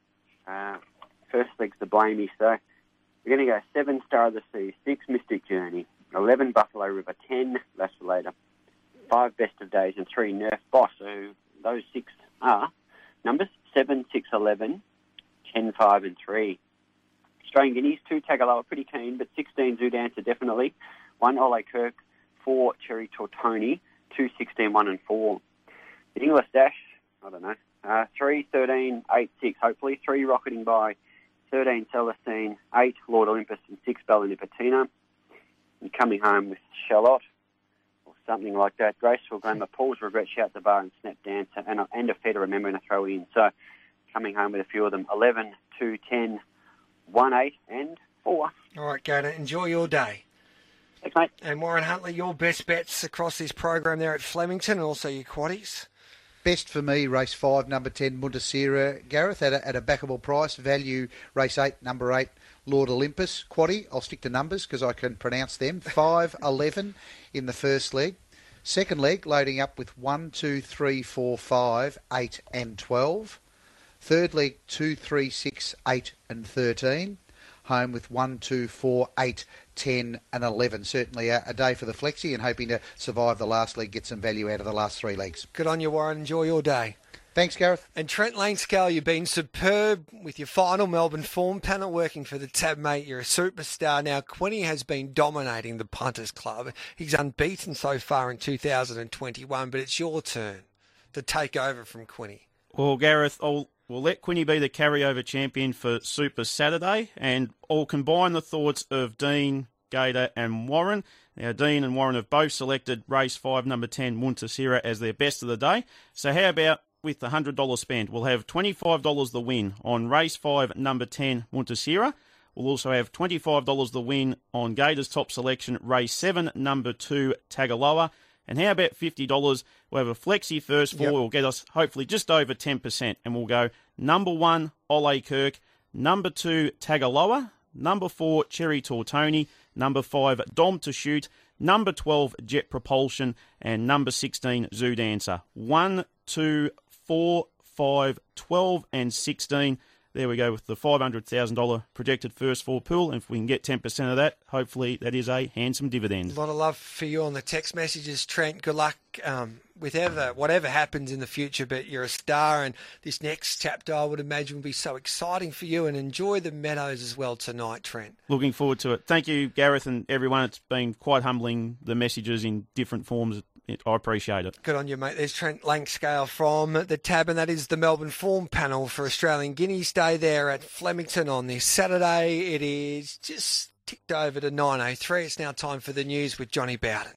C: uh, first leg's the Blamey, so we're going to go seven, Star of the Sea, six, Mystic Journey, eleven, Buffalo River, ten, Vacillator, five, Best of Days, and three, Nerf Boss. So those six are numbers seven, six, eleven, ten, five, and three. Australian Guineas, two, Tagaloa, pretty keen, but sixteen, Zoo Dancer, definitely. one, Ole Kirk, four, Cherry Tortoni, two, sixteen, one, and four. The English Dash, I don't know, uh, three, thirteen, eight, six, hopefully. three, Rocketing By, thirteen, Celestine, eight, Lord Olympus, and six, Bella Nipotina. And coming home with Charlotte, or something like that. Graceful Glamour, Paul's Regret, Shout the Bar, and Snap Dancer, and a, and a fair to remember and a throw in. So coming home with a few of them, eleven, two, ten, one, eight, and four.
A: All right, Gator, enjoy your day.
C: Thanks, mate.
A: And Warren Huntley, your best bets across this program there at Flemington and also your quaddies.
D: Best for me, race five, number ten, Muntasira, Gareth, at a, at a backable price. Value, race eight, number eight, Lord Olympus. Quaddie, I'll stick to numbers because I can pronounce them. five, eleven in the first leg. Second leg, loading up with one, two, three, four, five, eight, and twelve. Third leg, two, three, six, eight, and thirteen. Home with one, two, four, eight, ten, and eleven. Certainly a, a day for the flexi and hoping to survive the last leg, get some value out of the last three legs.
A: Good on you, Warren. Enjoy your day.
D: Thanks, Gareth.
A: And Trent Lanescale, you've been superb with your final Melbourne form panel working for the tab, mate. You're a superstar. Now, Quinny has been dominating the Punters Club. He's unbeaten so far in two thousand twenty-one, but it's your turn to take over from Quinny.
E: Well, Gareth, I'll, we'll let Quinny be the carryover champion for Super Saturday, and I'll combine the thoughts of Dean, Gator and Warren. Now, Dean and Warren have both selected race five, number ten, Muntasira, as their best of the day. So how about with the one hundred dollars spend? We'll have twenty-five dollars the win on race five, number ten, Muntasira. We'll also have twenty-five dollars the win on Gator's top selection, race seven, number two, Tagaloa. And how about fifty dollars? We'll have a flexi first four.
A: Yep.
E: Will get us hopefully just over ten percent. And we'll go number one, Ole Kirk. Number two, Tagaloa. Number four, Cherry Tortoni. Number five, Dom to Shoot. Number twelve, Jet Propulsion. And number sixteen, Zoo Dancer. one, two, four, five, twelve, and sixteen. There we go with the five hundred thousand dollars projected first four pool. And if we can get ten percent of that, hopefully that is a handsome dividend.
A: A lot of love for you on the text messages, Trent. Good luck um, with ever, whatever happens in the future, but you're a star, and this next chapter I would imagine will be so exciting for you, and enjoy the Meadows as well tonight, Trent.
E: Looking forward to it. Thank you, Gareth, and everyone. It's been quite humbling, the messages in different forms. It, I appreciate it.
A: Good on you, mate. There's Trent Langscale from the tab, and that is the Melbourne Form Panel for Australian Guineas Day there at Flemington on this Saturday. It is just ticked over to nine oh three. It's now time for the news with Johnny Bowden.